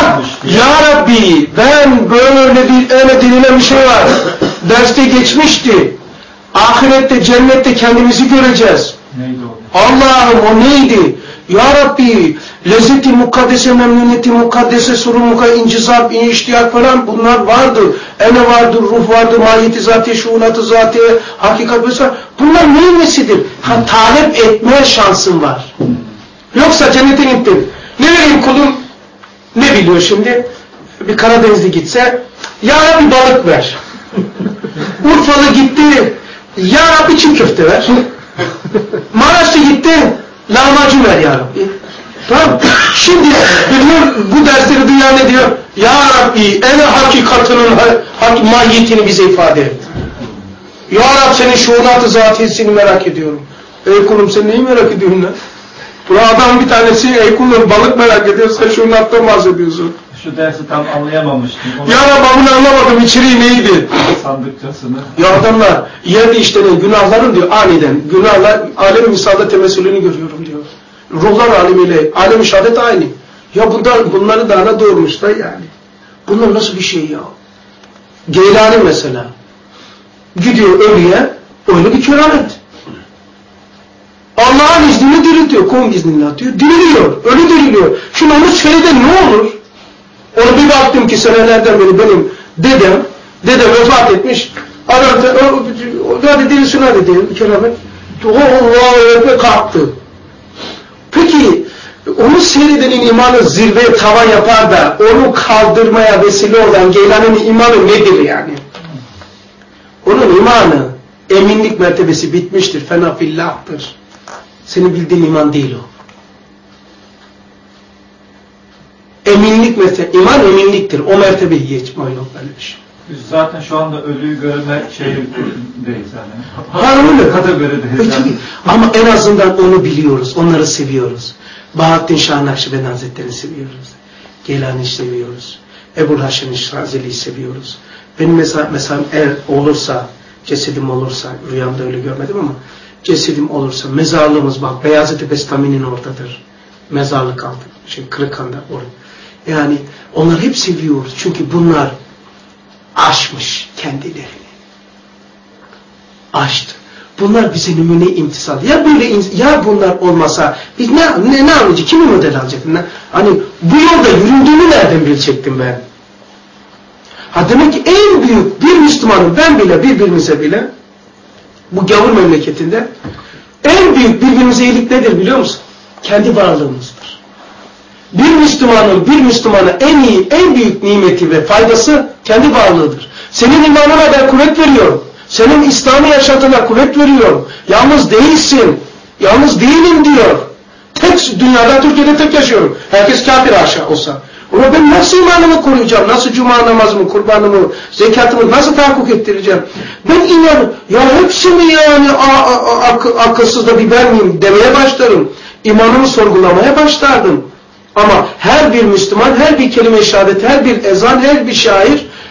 Ya Rabbi, ben böyle denilen bir şey var. Derste geçmişti. Ahirette, cennette kendimizi göreceğiz. Neydi o? Allah'ım o neydi? Ya Rabbi, lezzeti mukaddese, memnuniyeti mukaddese, suru mukaddese, incizap, iştiyak falan bunlar vardı. Ene vardır, ruh vardır, mahiyeti zati, şuunatı zati, hakikat vesaire. Bunlar neyin nesidir? Talep etme şansın var. Yoksa cennete gittin. Ne vereyim kulum? Ne biliyor şimdi? Bir Karadenizli gitse, ya Rabbi balık ver. Urfalı gitti, ya Rabbi çiğ köfte ver. Maraşlı gitti, lahmacun ver ya Rabbi. Tamam. Şimdi biliyor bu dersleri duyan ne diyor? Ya Rabbi en hakikatının mahiyetini bize ifade et. Ya Rabbi senin şuunat-ı zatiyesini merak ediyorum. Ey kulum sen neyi merak ediyorsun lan? Bu adam bir tanesi ey kulum balık merak ediyor, sen şuunattan bahsediyorsun. Şu dersi tam anlayamamıştım. Ya Rabbi bunu anlamadım, içeriği neydi? Sandıkçasını. Ya adamlar yerde işlenen günahların diyor aniden, günahlar alem-i misalda temessülünü görüyorum diyor. Ruhlar alemiyle, alem-i şehadet aynı. Ya bunları da ana doğurmuşlar yani. Bunlar nasıl bir şey ya? Geylani mesela. Gidiyor ölüye, öyle bir keramet. Allah'ın izniyle diriltiyor, kum iznillah diyor. Diriliyor, ölü diriliyor. Şimdi onu söylede ne olur? Onu bir baktım ki senelerden beri benim dedem vefat etmiş. Adam hadi dirilsin hadi diyelim keramet. Allah kalktı. Peki onu seyredenin imanı zirveye tavan yapar da onu kaldırmaya vesile olan Geylani'nin imanı nedir yani? Onun imanı eminlik mertebesi bitmiştir. Fena fillah'tır. Senin bildiğin iman değil o. Eminlik mertebesi, iman eminliktir. O mertebeyi geçmiyor yok böyle bir şey. Biz zaten şu anda ölüyü görme şeyindeyiz yani. Ha öyle. Kategorideyiz yani. Ama en azından onu biliyoruz, onları seviyoruz. Bahattin Şah Nakşibendi Hazretleri'ni seviyoruz. Geylani'yi seviyoruz. Ebu Haşim Şazeli'yi seviyoruz. Benim mesela eğer olursa, cesedim olursa, rüyamda öyle görmedim ama cesedim olursa, mezarlığımız bak, Beyazıt-ı Bestami'nin oradadır. Mezarlık altı, Kırıkhan'da orada. Yani onları hep seviyoruz. Çünkü bunlar aşmış kendilerini. Aştı. Bunlar bize numune imtisal. Ya bunlar olmasa biz ne anlayacağız? Kimi model alacaktım? Hani bu yolda yüründüğünü nereden bilecektim ben? Demek ki en büyük bir Müslümanın ben bile birbirimize bile bu gavur memleketinde en büyük birbirimize iyilik nedir biliyor musun? Kendi varlığımızdır. Bir Müslümana en büyük nimeti ve faydası kendi varlığıdır. Senin imanına ben kuvvet veriyorum. Senin İslami yaşantına kuvvet veriyorum. Yalnız değilsin. Yalnız değilim diyor. Dünyada Türkiye'de tek yaşıyorum. Herkes kafir aşağı olsa. Ama ben nasıl imanımı koruyacağım? Nasıl cuma namazımı, kurbanımı, zekatımı nasıl tahakkuk ettireceğim? Ben inanıyorum. Ya hepsini yani akılsız da bir ben miyim demeye başlarım. İmanımı sorgulamaya başlardım. Ama her bir Müslüman, her bir kelime-i şehadet, her bir ezan, her bir şair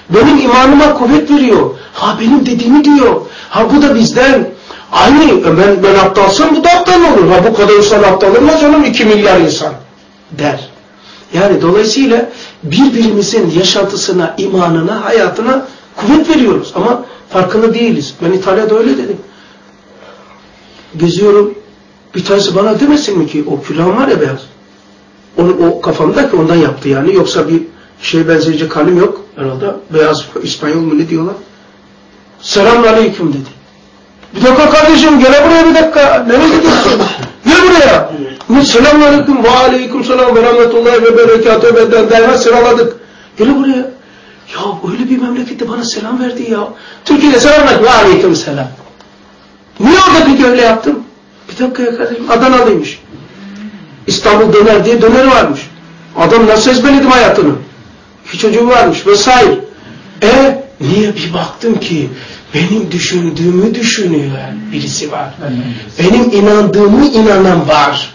Benim imanıma kuvvet veriyor. Ha benim dediğimi diyor. Ha bu da bizden. Aynı ben aptalsam bu da aptal olur. Ha bu kadar insan aptal olmaz canım 2 milyar insan der. Yani dolayısıyla birbirimizin yaşantısına, imanına, hayatına kuvvet veriyoruz. Ama farkında değiliz. Ben İtalya'da öyle dedim. Geziyorum. Bir tanesi bana demesin mi ki o külahım var ya beyaz. O kafamdaki ondan yaptı yani. Yoksa bir şey benzeyecek halim yok herhalde. Beyaz İspanyol mu ne diyorlar. Selamünaleyküm dedi. Bir dakika kardeşim gel buraya bir dakika. Nereye gidiyorsun? Gel buraya. Selamünaleyküm ve aleykümselam ve rahmetullahi ve berekatühü beden derhal sıraladık. Gel buraya. Ya öyle bir memlekette bana selam verdi ya. Türkiye'de selamünaleyküm ve aleykümselam. Niye orada peki öyle yaptım? Bir dakika ya kardeşim Adanalıymış. İstanbul döner diye döner varmış. Adam nasıl ezberledim hayatını? İki çocuğu varmış vesaire. Niye bir baktım ki benim düşündüğümü düşünüyor birisi var. Benim inandığımı inanan var.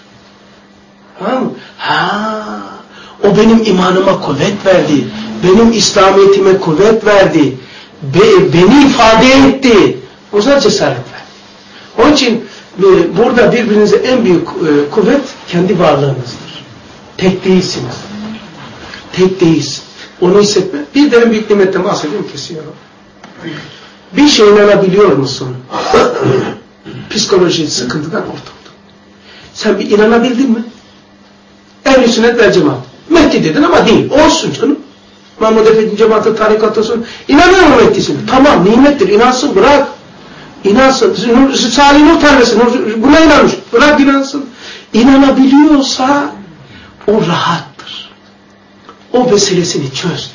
O benim imanıma kuvvet verdi. Benim İslamiyetime kuvvet verdi. Beni ifade etti. O zaman cesaret verdi. Onun için burada birbirinize en büyük kuvvet kendi varlığınızdır. Tek değilsiniz. Tek değilsin. Onu hissetme. Bir de en büyük nimetten bahsedeyim kesiyorum. Bir şey inanabiliyor musun? Psikoloji sıkıntıdan kurtuldun. Sen bir inanabildin mi? Ehl-i sünnet vel cemaat. Mehdi dedin ama değil. Olsun canım. Mahmud Efendi cemaatı tarikatasın. İnanıyor mu Mehdi'sine? Tamam nimettir. İnansın bırak. İnansın. Salih Nur talebesi. Buna inanmış. Bırak inansın. İnanabiliyorsa o rahattır. O meselesini çözdü.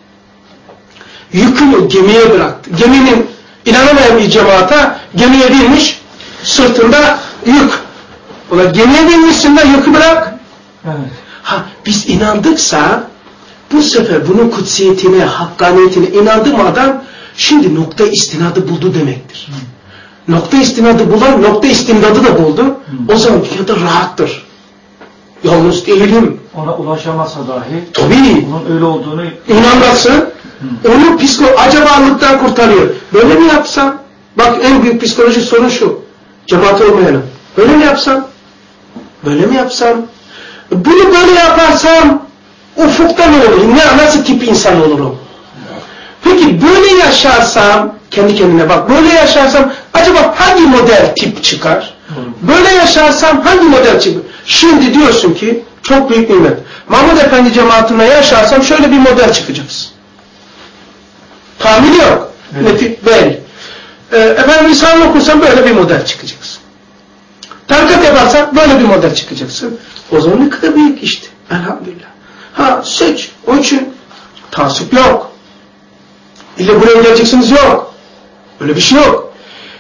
Yükünü gemiye bıraktı. Geminin inanamayan bir cemaata gemiye binmiş. Sırtında yük. Ola gemiye binmişsin de yükü bırak. Evet. Biz inandıksa bu sefer bunun kutsiyetine, hakkaniyetine inandı mı adam şimdi nokta istinadı buldu demektir. Nokta istinadı bulan nokta istimdadı da buldu. O zaman dünyada rahattır. Yalnız değilim. Ona ulaşamazsa dahi tabii. Onun öyle olduğunu inanması onu acabalıktan kurtarıyor. Böyle mi yapsam? Bak en büyük psikolojik sorun şu. Cemaat olmayanım. Böyle mi yapsam? Böyle mi yapsam? Bunu böyle yaparsam ufukta ne olur? Nasıl tip insan olurum? Peki böyle yaşarsam kendi kendine bak. Böyle yaşarsam acaba hangi model tip çıkar? Böyle yaşarsam hangi model çıkar? Şimdi diyorsun ki çok büyük nimet. Mahmud Efendi cemaatine yaşarsam şöyle bir model çıkacaksın. Tahmin yok. Evet. Belli. Efendim lisan okursam böyle bir model çıkacaksın. Tarikat yaparsan böyle bir model çıkacaksın. O zaman ne kadar büyük işte. Elhamdülillah. Seç. Onun için tasip yok. İlle buraya geleceksiniz yok. Öyle bir şey yok.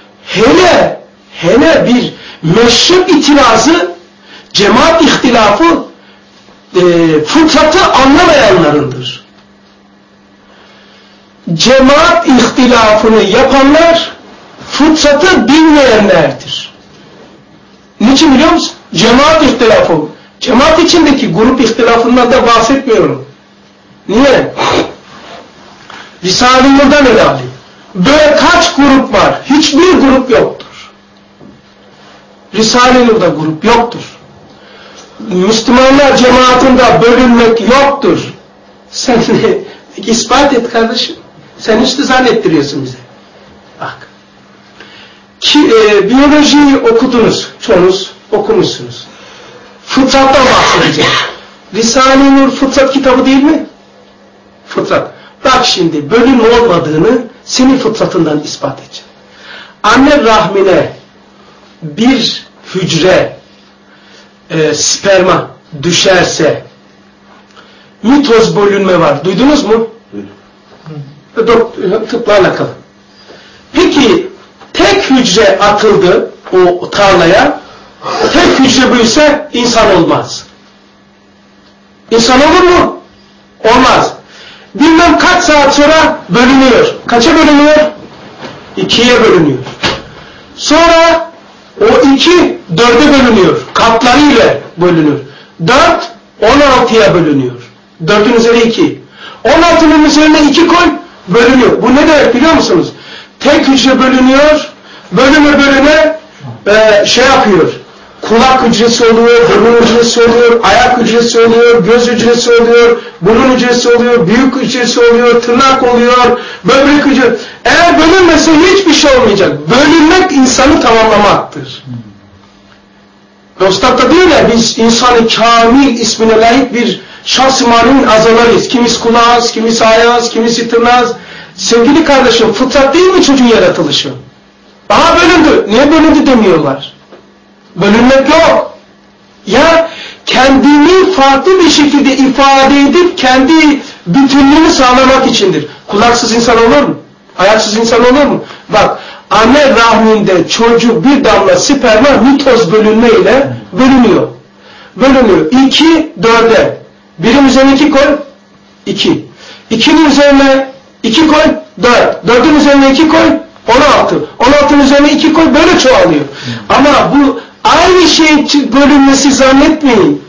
Hele bir meşrep itirazı, cemaat ihtilafı fıtratı anlamayanlarındır. Cemaat ihtilafını yapanlar fıtratı bilmeyenlerdir. Niçin biliyor musun? Cemaat ihtilafı. Cemaat içindeki grup ihtilafından da bahsetmiyorum. Niye? Risale-i Nur'dan ele alayım. Böyle kaç grup var? Hiçbir grup yoktur. Risale-i Nur'da grup yoktur. Müslümanlar cemaatinde bölünmek yoktur. Sen ispat et kardeşim. Sen işte zannettiriyorsun bize. Bak. Biyolojiyi okudunuz. Çoğunuz okumuşsunuz. Fıtrattan bahsedeceğim. Risale-i Nur fıtrat kitabı değil mi? Fıtrat. Bak şimdi bölüm olmadığını senin fıtratından ispat edeceğim. Anne rahmine bir hücre sperma düşerse mitoz bölünme var. Duydunuz mu? Tıpla alakalı. Peki tek hücre atıldı o tarlaya, tek hücre büyüse insan olmaz. İnsan olur mu? Olmaz. Bilmem kaç saat sonra bölünüyor. Kaça bölünüyor? 2'ye bölünüyor. Sonra o 2 4'e bölünüyor. Katlarıyla bölünüyor. 4 16'ya bölünüyor. 4'ün üzerine 2. 16'nın üzerine 2 koy. bölünüyor. Bu ne demek biliyor musunuz? Tek hücre bölünüyor, bölüne şey yapıyor. Kulak hücresi oluyor, burun hücresi oluyor, ayak hücresi oluyor, göz hücresi oluyor, burun hücresi oluyor, büyük hücresi oluyor, tırnak oluyor, böbrek hücresi. Eğer bölünmese hiçbir şey olmayacak. Bölünmek insanı tamamlamaktır. Dostlar da diyor ya, biz insanı kamil ismine layık bir şahs-ı manevi azalarıyız. Kimisi kulağız, kimisi ayağız, kimisi tırnağız. Sevgili kardeşim, fıtrat değil mi çocuğun yaratılışı? Aha bölündü. Niye bölündü demiyorlar? Bölünmek yok. Ya kendini farklı bir şekilde ifade edip kendi bütünlüğünü sağlamak içindir. Kulaksız insan olur mu? Ayaksız insan olur mu? Bak, anne rahminde çocuk bir damla sperma mitoz bölünmeyle bölünüyor. Bölünüyor. 2, 4'e. Birin üzerine 2 koy, 2. 2'nin üzerine 2 koy, 4. 4'ün üzerine 2 koy, 16. 16'ın üzerine 2 koy, böyle çoğalıyor. Ama bu aynı şeyin bölünmesi zannetmeyin.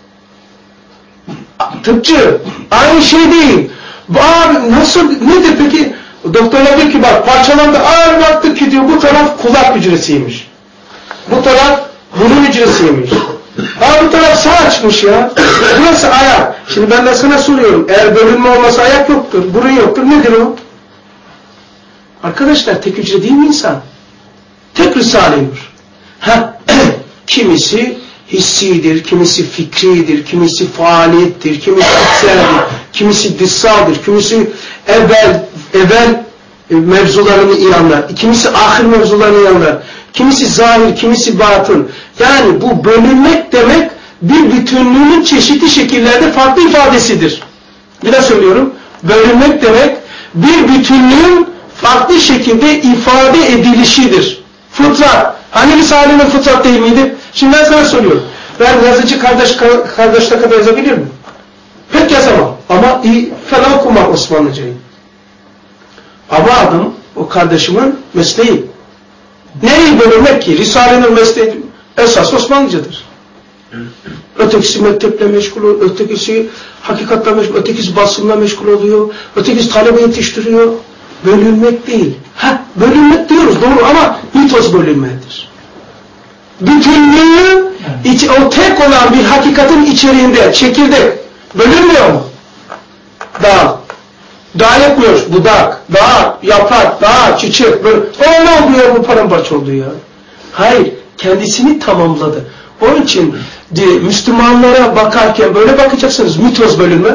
Tıpçı, aynı şey değil. Abi nasıl, nedir peki? Doktorlar diyor ki bak parçalandı, baktık ki diyor bu taraf kulak hücresiymiş. Bu taraf burun hücresiymiş. Bu taraf sağ açmış ya. Burası ayak. Şimdi ben de sana soruyorum. Eğer bölünme olmasa ayak yoktur, burun yoktur. Nedir o? Arkadaşlar tek hücre değil mi insan? Tek Risale-i Nur. Kimisi hissidir, kimisi fikridir, kimisi faaliyettir, kimisi içseldir, kimisi dışsaldır, kimisi evvel mevzularını inanlar, kimisi ahir mevzularını inanlar, kimisi zahir, kimisi batın. Yani bu bölünmek demek bir bütünlüğünün çeşitli şekillerde farklı ifadesidir. Bir daha söylüyorum. Bölünmek demek bir bütünlüğün farklı şekilde ifade edilişidir. Fıtrat. Hani Risale'nin fıtrat değil miydi? Şimdi ben sana soruyorum. Ben yazıcı kardeşle kadar yazabilir miyim? Pek yazamam. Ama iyi falan okumam Osmanlıcayı. Ama adam, o kardeşimin mesleği. Neyi bölünmek ki? Risale'nin mesleği esas Osmanlıcadır. Ötekisi mekteple meşgul oluyor, ötekisi hakikatla meşgul, ötekisi basınla meşgul oluyor, ötekisi talebe yetiştiriyor. Bölünmek değil. Bölünmek diyoruz doğru ama mitoz bölünmedir. Bütünlüğü o tek olan bir hakikatin içeriğinde çekirdek bölünmüyor mu? Dağ yapmıyor, budak, dağ, yaprak, dağ, çiçek, böyle. O ne oluyor bu paramparça oldu ya? Hayır, kendisini tamamladı. Onun için Müslümanlara bakarken böyle bakacaksınız, mitoz bölünme.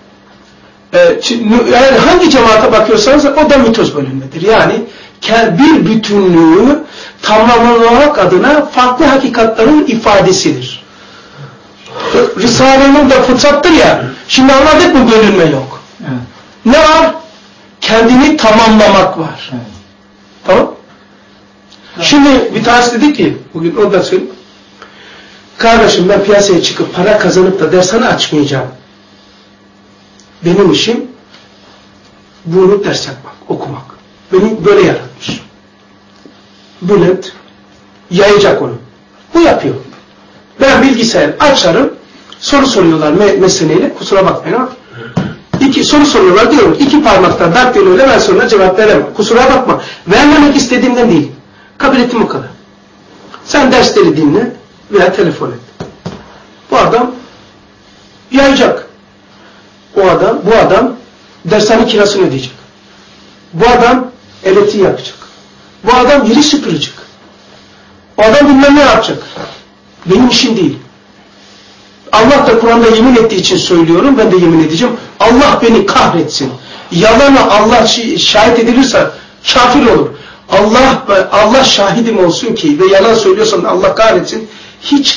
Yani hangi cemaate bakıyorsanız o da mitoz bölünmedir. Yani bir bütünlüğü tamamlamak adına farklı hakikatlerin ifadesidir. Risale'nin de fıtrattır ya, şimdi anladık mı bölünme yok. Evet. Ne var? Kendini tamamlamak var. Evet. Tamam? Evet. Şimdi bir tanesi dedi ki, bugün o da söyleyeyim. Kardeşim ben piyasaya çıkıp para kazanıp da dershane açmayacağım. Benim işim bunu ders yapmak, okumak. Beni böyle yaratmış. Bülent yayacak onu. Bu yapıyor. Ben bilgisayar açarım, soru soruyorlar meseleyle, kusura bakmayın ama. Soru soruyorlar diyorum, 2 parmaktan dart yoluyla ben soruna cevap veremem. Kusura bakma. Vermemek istediğimden değil. Kabul ettim o kadar. Sen dersleri dinle veya telefon et. Bu adam yayacak. Bu adam dershane kirasını ödeyecek. Bu adam elektriği yakacak. Bu adam yeri süpürecek. O adam bilmem ne yapacak. Benim işim değil. Allah da Kur'an'da yemin ettiği için söylüyorum, ben de yemin edeceğim. Allah beni kahretsin. Yalana Allah şahit edilirse kafir olur. Allah şahidim olsun ki ve yalan söylüyorsan Allah kahretsin. Hiç